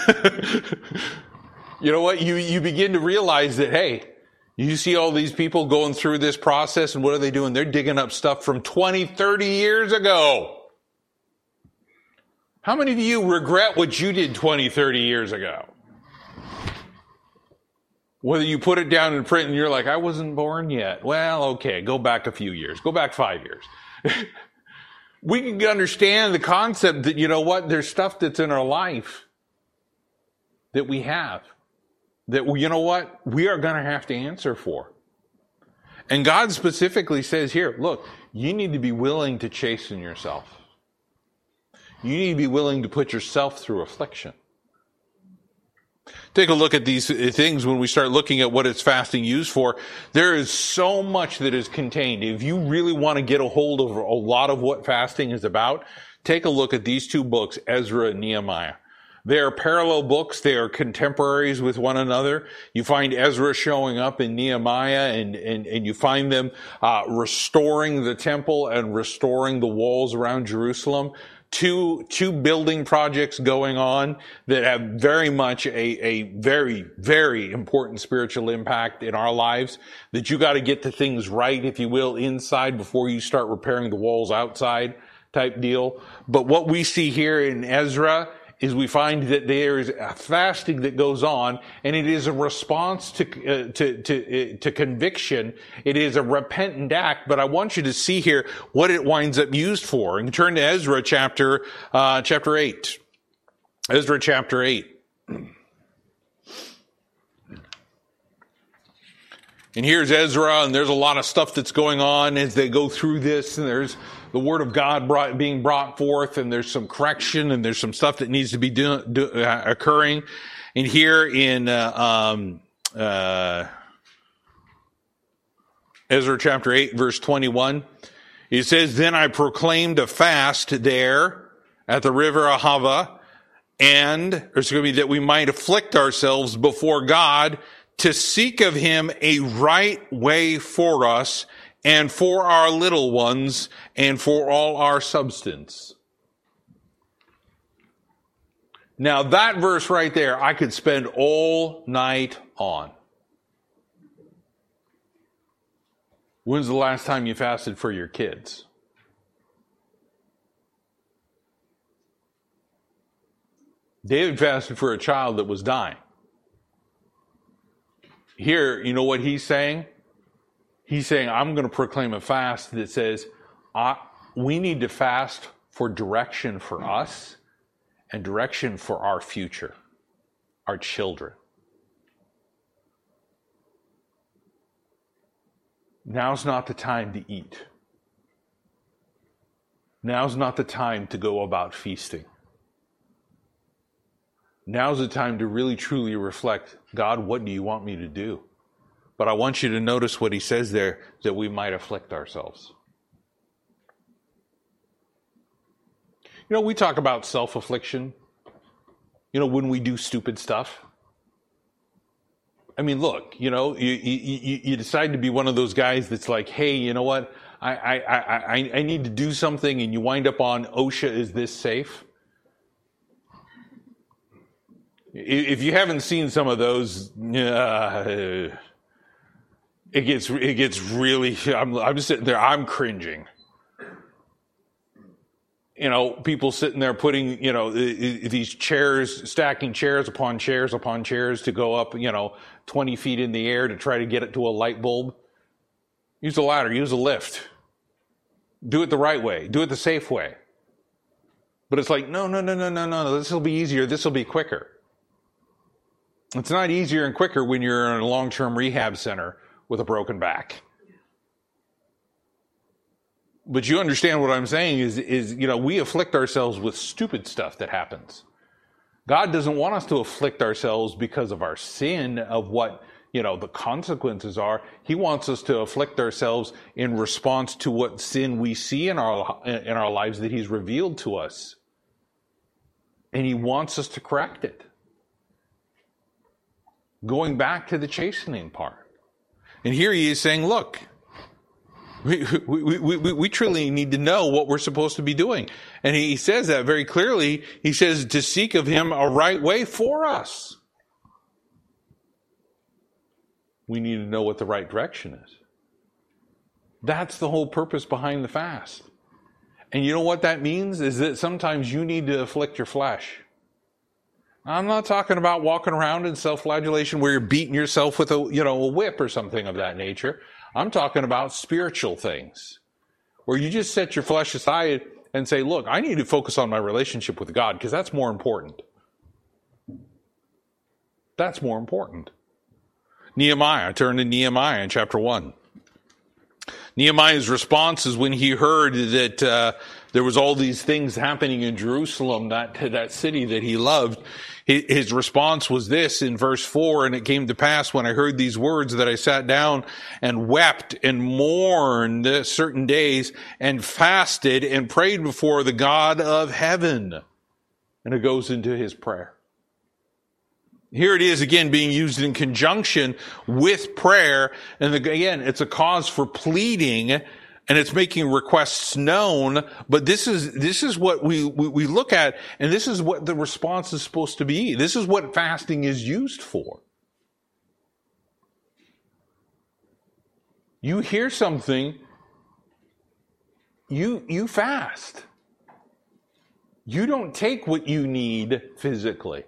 You know what? You, you begin to realize that, hey, you see all these people going through this process, and what are they doing? They're digging up stuff from twenty, thirty years ago. How many of you regret what you did twenty, thirty years ago? Whether you put it down in print and you're like, I wasn't born yet. Well, okay, go back a few years. Go back five years. We can understand the concept that, you know what, there's stuff that's in our life that we have that, you know what, we are going to have to answer for. And God specifically says here, look, you need to be willing to chasten yourself. You need to be willing to put yourself through affliction. Take a look at these things when we start looking at what it's fasting used for. There is so much that is contained. If you really want to get a hold of a lot of what fasting is about, take a look at these two books, Ezra and Nehemiah. They are parallel books. They are contemporaries with one another. You find Ezra showing up in Nehemiah, and, and, and you find them uh, restoring the temple and restoring the walls around Jerusalem. Two, two building projects going on that have very much a, a very, very important spiritual impact in our lives, that you got to get the things right, if you will, inside before you start repairing the walls outside type deal. But what we see here in Ezra is we find that there is a fasting that goes on, and it is a response to uh, to to, uh, to conviction. It is a repentant act. But I want you to see here what it winds up used for. And turn to Ezra chapter uh, chapter eight. Ezra chapter eight. And here's Ezra, and there's a lot of stuff that's going on as they go through this, and there's the word of God brought, being brought forth, and there's some correction, and there's some stuff that needs to be do, do, uh, occurring. And here in uh, um, uh, Ezra chapter eight, verse twenty-one, it says, "Then I proclaimed a fast there at the river Ahava, and or excuse me, that we might afflict ourselves before God, to seek of him a right way for us and for our little ones and for all our substance." Now that verse right there, I could spend all night on. When's the last time you fasted for your kids? David fasted for a child that was dying. Here, you know what he's saying? He's saying, I'm going to proclaim a fast that says, I, we need to fast for direction for us and direction for our future, our children. Now's not the time to eat. Now's not the time to go about feasting. Now's the time to really truly reflect, God, what do you want me to do? But I want you to notice what he says there, that we might afflict ourselves. You know, we talk about self-affliction, you know, when we do stupid stuff. I mean, look, you know, you, you, you decide to be one of those guys that's like, hey, you know what, I, I, I, I need to do something, and you wind up on OSHA, is this safe? If you haven't seen some of those, uh, it gets it gets really. I'm, I'm sitting there. I'm cringing. You know, people sitting there putting, you know, these chairs, stacking chairs upon chairs upon chairs to go up, you know, twenty feet in the air to try to get it to a light bulb. Use a ladder. Use a lift. Do it the right way. Do it the safe way. But it's like, no, no, no, no, no, no, this will be easier. This will be quicker. It's not easier and quicker when you're in a long-term rehab center with a broken back. But you understand what I'm saying is, is, you know, we afflict ourselves with stupid stuff that happens. God doesn't want us to afflict ourselves because of our sin, of what, you know, the consequences are. He wants us to afflict ourselves in response to what sin we see in our, in our lives that He's revealed to us. And He wants us to correct it. Going back to the chastening part. And here He is saying, look, we, we, we, we, we truly need to know what we're supposed to be doing. And He says that very clearly. He says to seek of Him a right way for us. We need to know what the right direction is. That's the whole purpose behind the fast. And you know what that means? Is that sometimes you need to afflict your flesh. I'm not talking about walking around in self-flagellation where you're beating yourself with a, you know, a whip or something of that nature. I'm talking about spiritual things where you just set your flesh aside and say, look, I need to focus on my relationship with God because that's more important. That's more important. Nehemiah, turn to Nehemiah in chapter one. Nehemiah's response is when he heard that uh, there was all these things happening in Jerusalem, that, that city that he loved. His response was this in verse four, and it came to pass when I heard these words that I sat down and wept and mourned certain days and fasted and prayed before the God of heaven. And it goes into his prayer. Here it is again being used in conjunction with prayer. And again, it's a cause for pleading and it's making requests known. But this is, this is what we, we, we look at, and this is what the response is supposed to be. This is what fasting is used for. You hear something, you, you fast. You don't take what you need physically.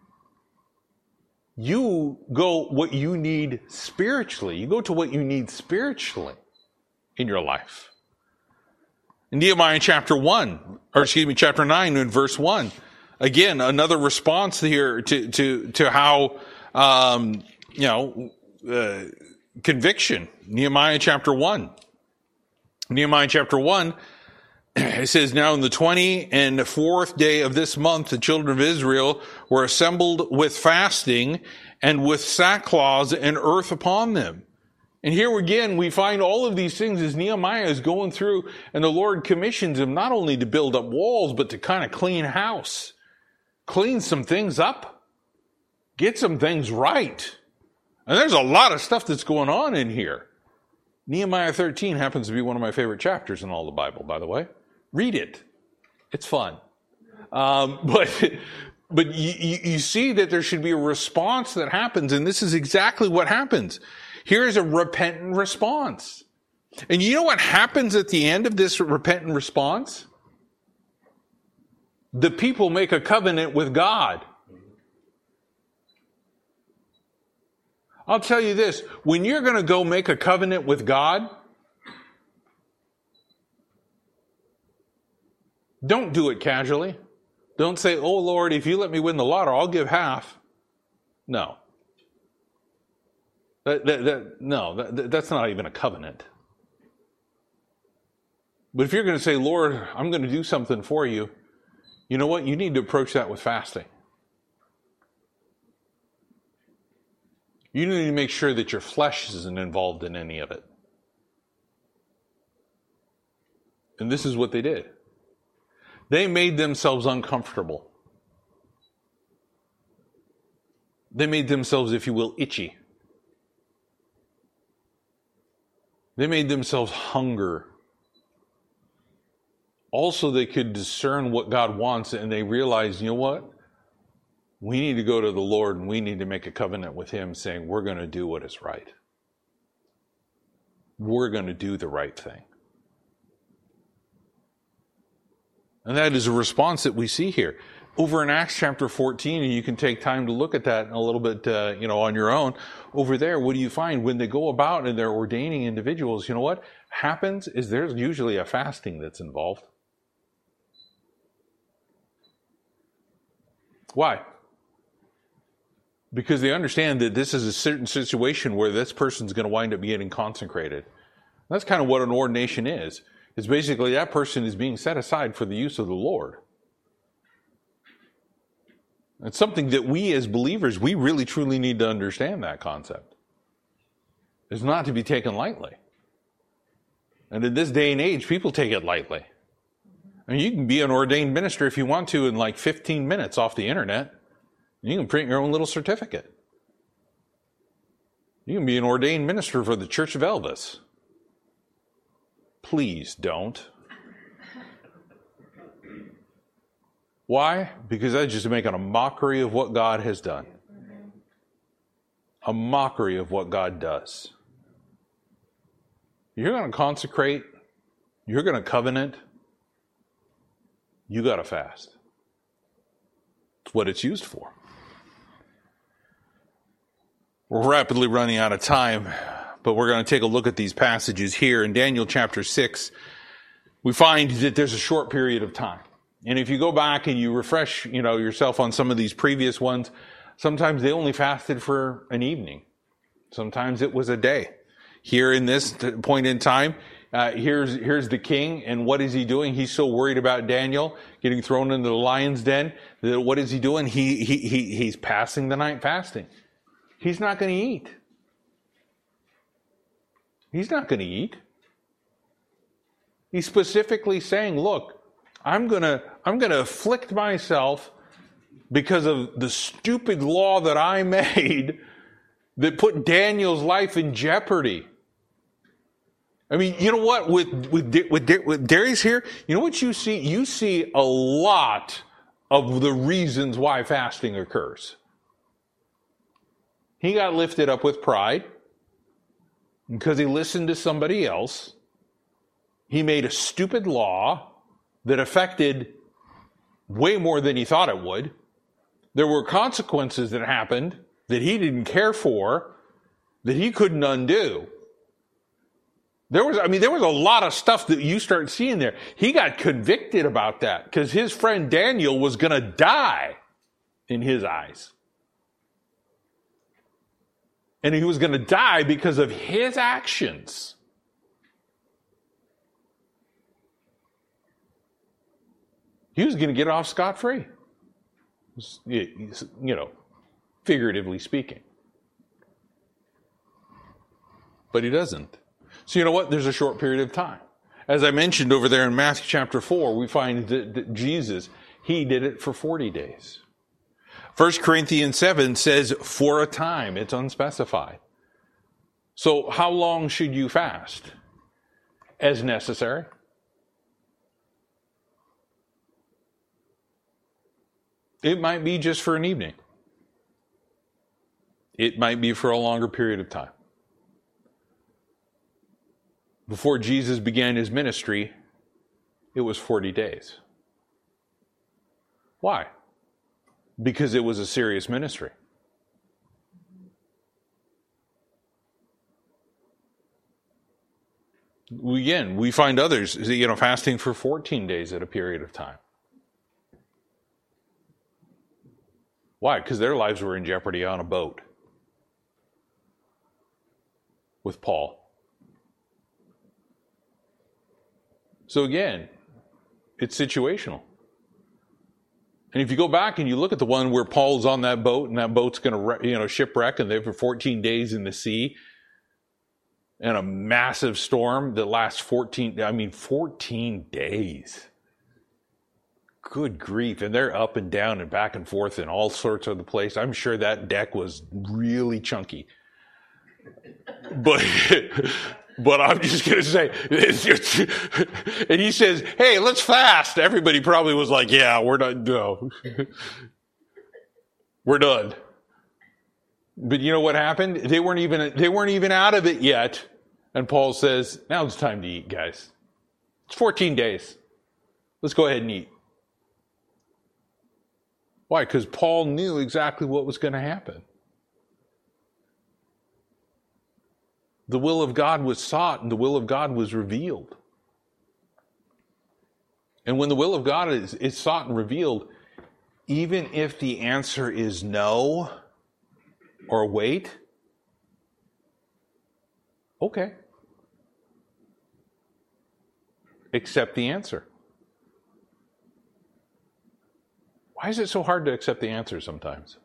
You go what you need spiritually. You go to what you need spiritually in your life. In Nehemiah chapter one, or excuse me, chapter nine and verse one, again, another response here to, to, to how, um, you know, uh, conviction. Nehemiah chapter one. Nehemiah chapter one, it says, now in the twenty and fourth day of this month, the children of Israel were assembled with fasting and with sackcloth and earth upon them. And here again, we find all of these things as Nehemiah is going through, and the Lord commissions him not only to build up walls, but to kind of clean house, clean some things up, get some things right. And there's a lot of stuff that's going on in here. Nehemiah thirteen happens to be one of my favorite chapters in all the Bible, by the way. Read it. It's fun. Um, but but you, you see that there should be a response that happens, and this is exactly what happens. Here is a repentant response. And you know what happens at the end of this repentant response? The people make a covenant with God. I'll tell you this, when you're going to go make a covenant with God, don't do it casually. Don't say, oh Lord, if you let me win the lotto, I'll give half. No. That, that, that, no, that, that's not even a covenant. But if you're going to say, Lord, I'm going to do something for you, you know what? You need to approach that with fasting. You need to make sure that your flesh isn't involved in any of it. And this is what they did. They made themselves uncomfortable. They made themselves, if you will, itchy. They made themselves hunger. Also, they could discern what God wants, and they realized, you know what? We need to go to the Lord and we need to make a covenant with Him saying we're going to do what is right. We're going to do the right thing. And that is a response that we see here. Over in Acts chapter fourteen, and you can take time to look at that a little bit, uh, you know, on your own. Over there, what do you find? When they go about and they're ordaining individuals, you know what happens is there's usually a fasting that's involved. Why? Because they understand that this is a certain situation where this person's going to wind up getting consecrated. That's kind of what an ordination is. It's basically that person is being set aside for the use of the Lord. It's something that we as believers, we really truly need to understand that concept. It's not to be taken lightly. And in this day and age, people take it lightly. I mean, you can be an ordained minister if you want to in like fifteen minutes off the internet. You can print your own little certificate. You can be an ordained minister for the Church of Elvis. Please don't. Why? Because that's just making a mockery of what God has done. A mockery of what God does. You're going to consecrate. You're going to covenant. You got to fast. It's what it's used for. We're rapidly running out of time, but we're going to take a look at these passages here. In Daniel chapter six, we find that there's a short period of time. And if you go back and you refresh, you know, yourself on some of these previous ones, sometimes they only fasted for an evening. Sometimes it was a day. Here in this point in time, uh, here's here's the king, and what is he doing? He's so worried about Daniel getting thrown into the lion's den. That what is he doing? He he he he's passing the night fasting. He's not going to eat. He's not going to eat. He's specifically saying, look, I'm going to I'm going to afflict myself because of the stupid law that I made that put Daniel's life in jeopardy. I mean, you know what? With with with, with Darius here, you know what you see? You see a lot of the reasons why fasting occurs. He got lifted up with pride because he listened to somebody else. He made a stupid law that affected way more than he thought it would. There were consequences that happened that he didn't care for, that he couldn't undo. There was, I mean, there was a lot of stuff that you start seeing there. He got convicted about that because his friend Daniel was going to die in his eyes. And he was going to die because of his actions. He was going to get off scot-free. You know, figuratively speaking. But he doesn't. So you know what? There's a short period of time. As I mentioned over there in Matthew chapter four, we find that, that Jesus, he did it for forty days. First Corinthians seven says, for a time. It's unspecified. So how long should you fast? As necessary. It might be just for an evening. It might be for a longer period of time. Before Jesus began his ministry, it was forty days. Why? Because it was a serious ministry. Again, we find others, you know, fasting for fourteen days at a period of time. Why? Because their lives were in jeopardy on a boat with Paul. So again, it's situational. And if you go back and you look at the one where Paul's on that boat and that boat's going to, you know, shipwreck and they're for fourteen days in the sea and a massive storm that lasts fourteen, I mean, fourteen days. Good grief. And they're up and down and back and forth in all sorts of the place. I'm sure that deck was really chunky. But, but I'm just going to say, and he says, hey, let's fast. Everybody probably was like, yeah, we're done. No, we're done. But you know what happened? They weren't even, they weren't even out of it yet. And Paul says, now it's time to eat, guys. It's fourteen days. Let's go ahead and eat. Why? Because Paul knew exactly what was going to happen. The will of God was sought and the will of God was revealed. And when the will of God is, is sought and revealed, even if the answer is no or wait, okay. Accept the answer. Why is it so hard to accept the answer sometimes?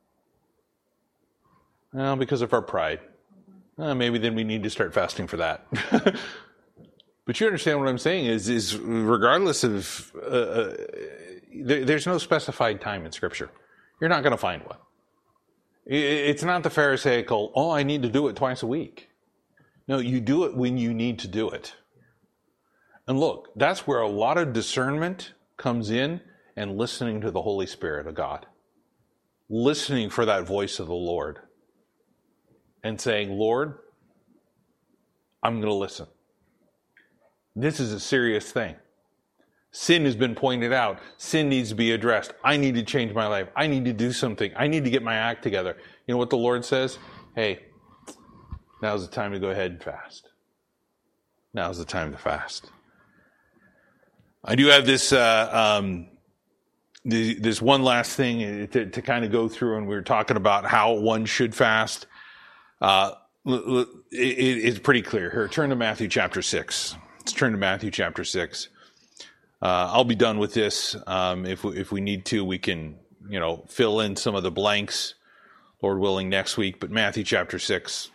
Well, because of our pride. Uh, maybe then we need to start fasting for that. But you understand what I'm saying is, is regardless of, uh, uh, there, there's no specified time in Scripture. You're not going to find one. It's not the Pharisaical, oh, I need to do it twice a week. No, you do it when you need to do it. And look, that's where a lot of discernment comes in, and listening to the Holy Spirit of God. Listening for that voice of the Lord. And saying, Lord, I'm going to listen. This is a serious thing. Sin has been pointed out. Sin needs to be addressed. I need to change my life. I need to do something. I need to get my act together. You know what the Lord says? Hey, now's the time to go ahead and fast. Now's the time to fast. I do have this uh, um, this one last thing to, to kind of go through, and we were talking about how one should fast. Uh, it, it's pretty clear here. Turn to Matthew chapter six. Let's turn to Matthew chapter six. Uh, I'll be done with this. Um, if we, if we need to, we can, you know, fill in some of the blanks, Lord willing, next week. But Matthew chapter six.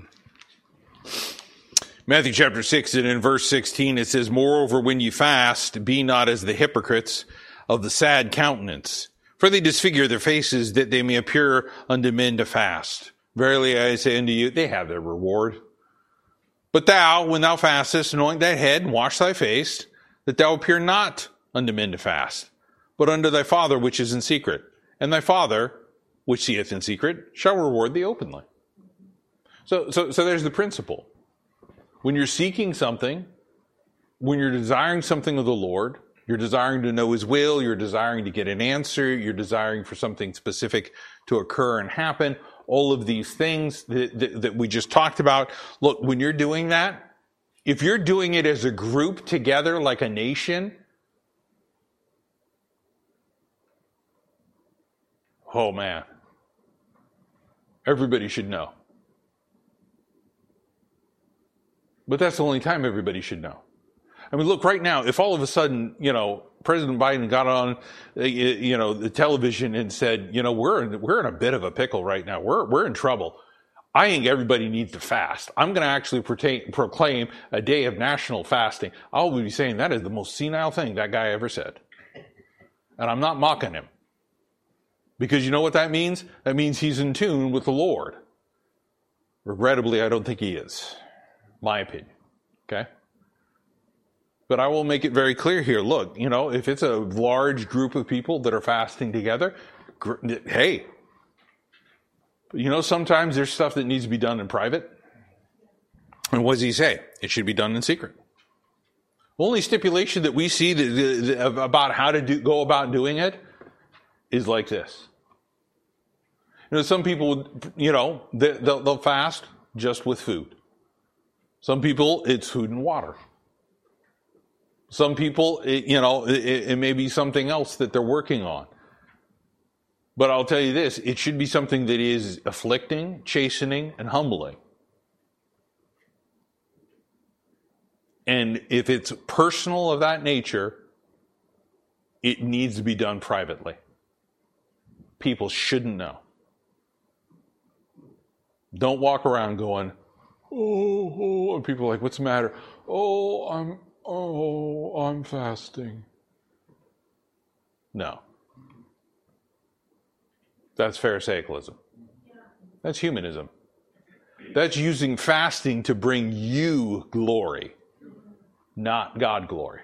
Matthew chapter six, and in verse sixteen, it says, Moreover, when you fast, be not as the hypocrites of the sad countenance, for they disfigure their faces, that they may appear unto men to fast. Verily I say unto you, they have their reward. But thou, when thou fastest, anoint thy head, and wash thy face, that thou appear not unto men to fast, but unto thy Father which is in secret. And thy Father, which seeth in secret, shall reward thee openly. So, so, so there's the principle. When you're seeking something, when you're desiring something of the Lord, you're desiring to know His will, you're desiring to get an answer, you're desiring for something specific to occur and happen, all of these things that, that, that we just talked about. Look, when you're doing that, if you're doing it as a group together like a nation, oh man, everybody should know. But that's the only time everybody should know. I mean, look, right now, if all of a sudden, you know, President Biden got on, you know, the television and said, you know, we're in, we're in a bit of a pickle right now. We're we're in trouble. I think everybody needs to fast. I'm going to actually pertain, proclaim a day of national fasting. I'll be saying that is the most senile thing that guy ever said. And I'm not mocking him. Because you know what that means? That means he's in tune with the Lord. Regrettably, I don't think he is. My opinion. Okay? But I will make it very clear here. Look, you know, if it's a large group of people that are fasting together, hey, you know, sometimes there's stuff that needs to be done in private. And what does he say? It should be done in secret. The only stipulation that we see that, that, about how to do, go about doing it is like this. You know, some people, you know, they, they'll, they'll fast just with food. Some people, it's food and water. Some people, it, you know, it, it may be something else that they're working on. But I'll tell you this, it should be something that is afflicting, chastening, and humbling. And if it's personal of that nature, it needs to be done privately. People shouldn't know. Don't walk around going, oh, oh, and people are like, what's the matter? Oh, I'm, oh, I'm fasting. No. That's Pharisaicalism. That's humanism. That's using fasting to bring you glory, not God glory.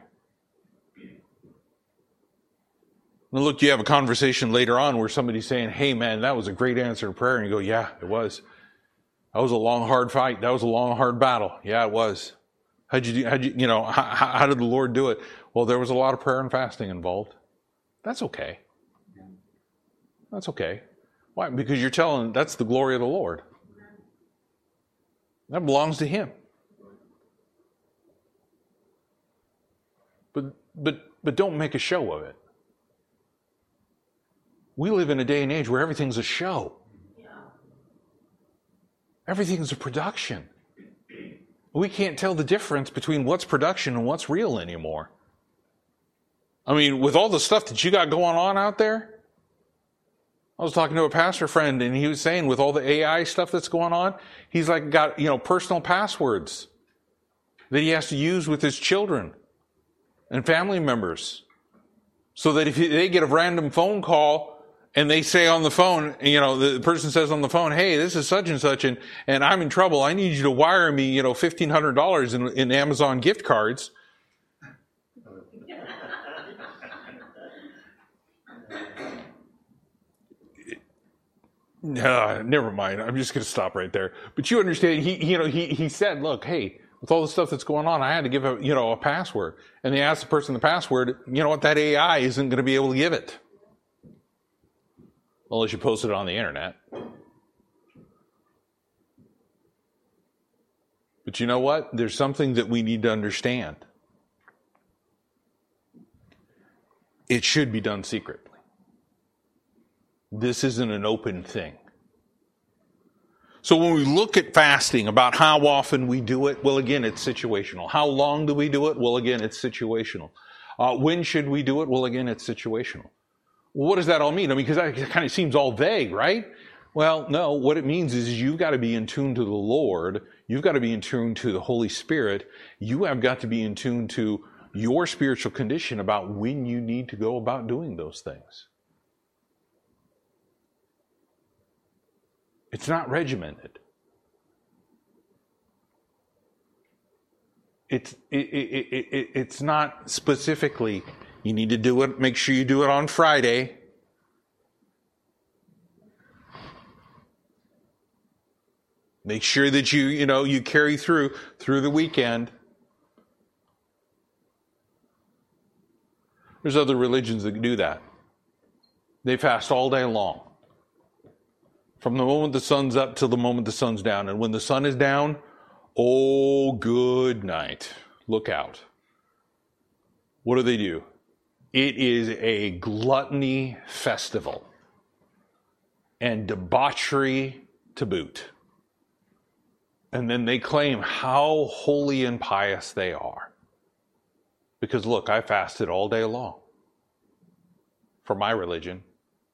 Now look, you have a conversation later on where somebody's saying, hey man, that was a great answer to prayer. And you go, yeah, it was. That was a long, hard fight. That was a long, hard battle. Yeah, it was. How'd you do, how'd you, you know, how, how did the Lord do it? Well, there was a lot of prayer and fasting involved. That's okay. That's okay. Why? Because you're telling, that's the glory of the Lord. That belongs to Him. But, but, but don't make a show of it. We live in a day and age where everything's a show. Everything's a production. We can't tell the difference between what's production and what's real anymore. I mean, with all the stuff that you got going on out there, I was talking to a pastor friend and he was saying with all the A I stuff that's going on, he's like got, you know, personal passwords that he has to use with his children and family members. So that if they get a random phone call and they say on the phone, you know, the person says on the phone, hey, this is such and such and, and I'm in trouble. I need you to wire me, you know, fifteen hundred dollars in, in Amazon gift cards. No, never mind. I'm just going to stop right there. But you understand, he, you know, he, he said, look, hey, with all the stuff that's going on, I had to give a, you know, a password. And they asked the person the password, you know what, that A I isn't going to be able to give it. Unless you post it on the internet. But you know what? There's something that we need to understand. It should be done secretly. This isn't an open thing. So when we look at fasting, about how often we do it, well, again, it's situational. How long do we do it? Well, again, it's situational. Uh, when should we do it? Well, again, it's situational. Well, what does that all mean? I mean, because that kind of seems all vague, right? Well, no, what it means is you've got to be in tune to the Lord. You've got to be in tune to the Holy Spirit. You have got to be in tune to your spiritual condition about when you need to go about doing those things. It's not regimented. It's it, it, it, it, it's not specifically, you need to do it, make sure you do it on Friday. Make sure that you, you know, you carry through through the weekend. There's other religions that do that. They fast all day long. From the moment the sun's up till the moment the sun's down. And when the sun is down, oh, good night. Look out. What do they do? It is a gluttony festival and debauchery to boot. And then they claim how holy and pious they are. Because look, I fasted all day long for my religion.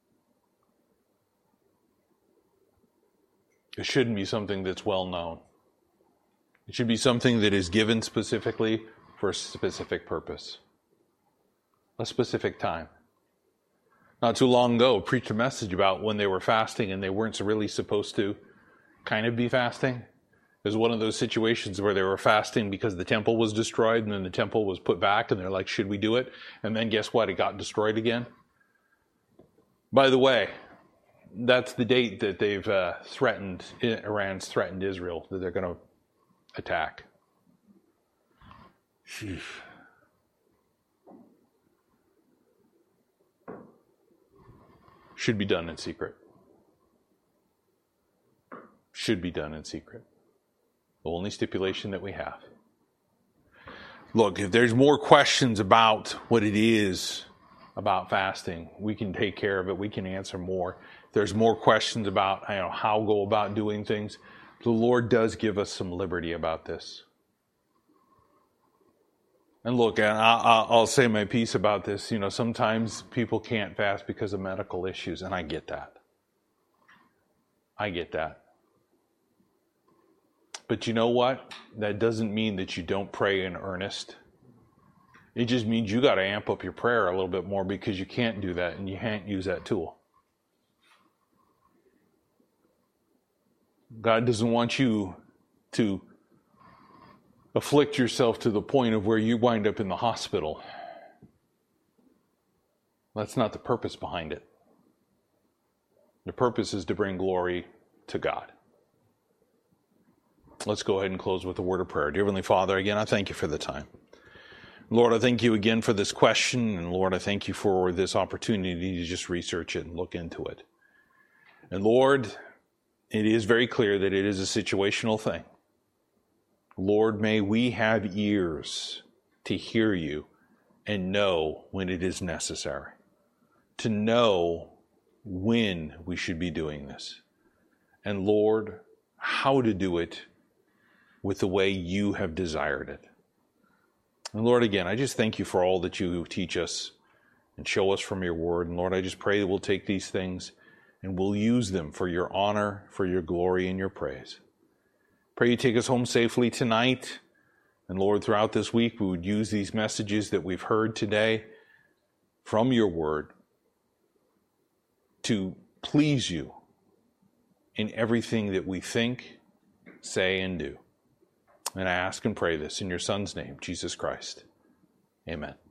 It shouldn't be something that's well known. It should be something that is given specifically for a specific purpose. A specific time. Not too long ago, I preached a message about when they were fasting and they weren't really supposed to kind of be fasting. It was one of those situations where they were fasting because the temple was destroyed and then the temple was put back and they're like, should we do it? And then guess what? It got destroyed again. By the way, that's the date that they've uh, threatened, Iran's threatened Israel, that they're going to attack. Sheesh. Should be done in secret. Should be done in secret. The only stipulation that we have. Look, if there's more questions about what it is about fasting, we can take care of it. We can answer more. If there's more questions about, you know, how go about doing things, the Lord does give us some liberty about this. And look, and I'll, I'll say my piece about this. You know, sometimes people can't fast because of medical issues, and I get that. I get that. But you know what? That doesn't mean that you don't pray in earnest. It just means you got to amp up your prayer a little bit more because you can't do that and you can't use that tool. God doesn't want you to afflict yourself to the point of where you wind up in the hospital. That's not the purpose behind it. The purpose is to bring glory to God. Let's go ahead and close with a word of prayer. Dear Heavenly Father, again, I thank you for the time. Lord, I thank you again for this question, and Lord, I thank you for this opportunity to just research it and look into it. And Lord, it is very clear that it is a situational thing. Lord, may we have ears to hear you and know when it is necessary. To know when we should be doing this. And Lord, how to do it with the way you have desired it. And Lord, again, I just thank you for all that you teach us and show us from your word. And Lord, I just pray that we'll take these things and we'll use them for your honor, for your glory, and your praise. Pray you take us home safely tonight. And Lord, throughout this week, we would use these messages that we've heard today from your word to please you in everything that we think, say, and do. And I ask and pray this in your Son's name, Jesus Christ. Amen.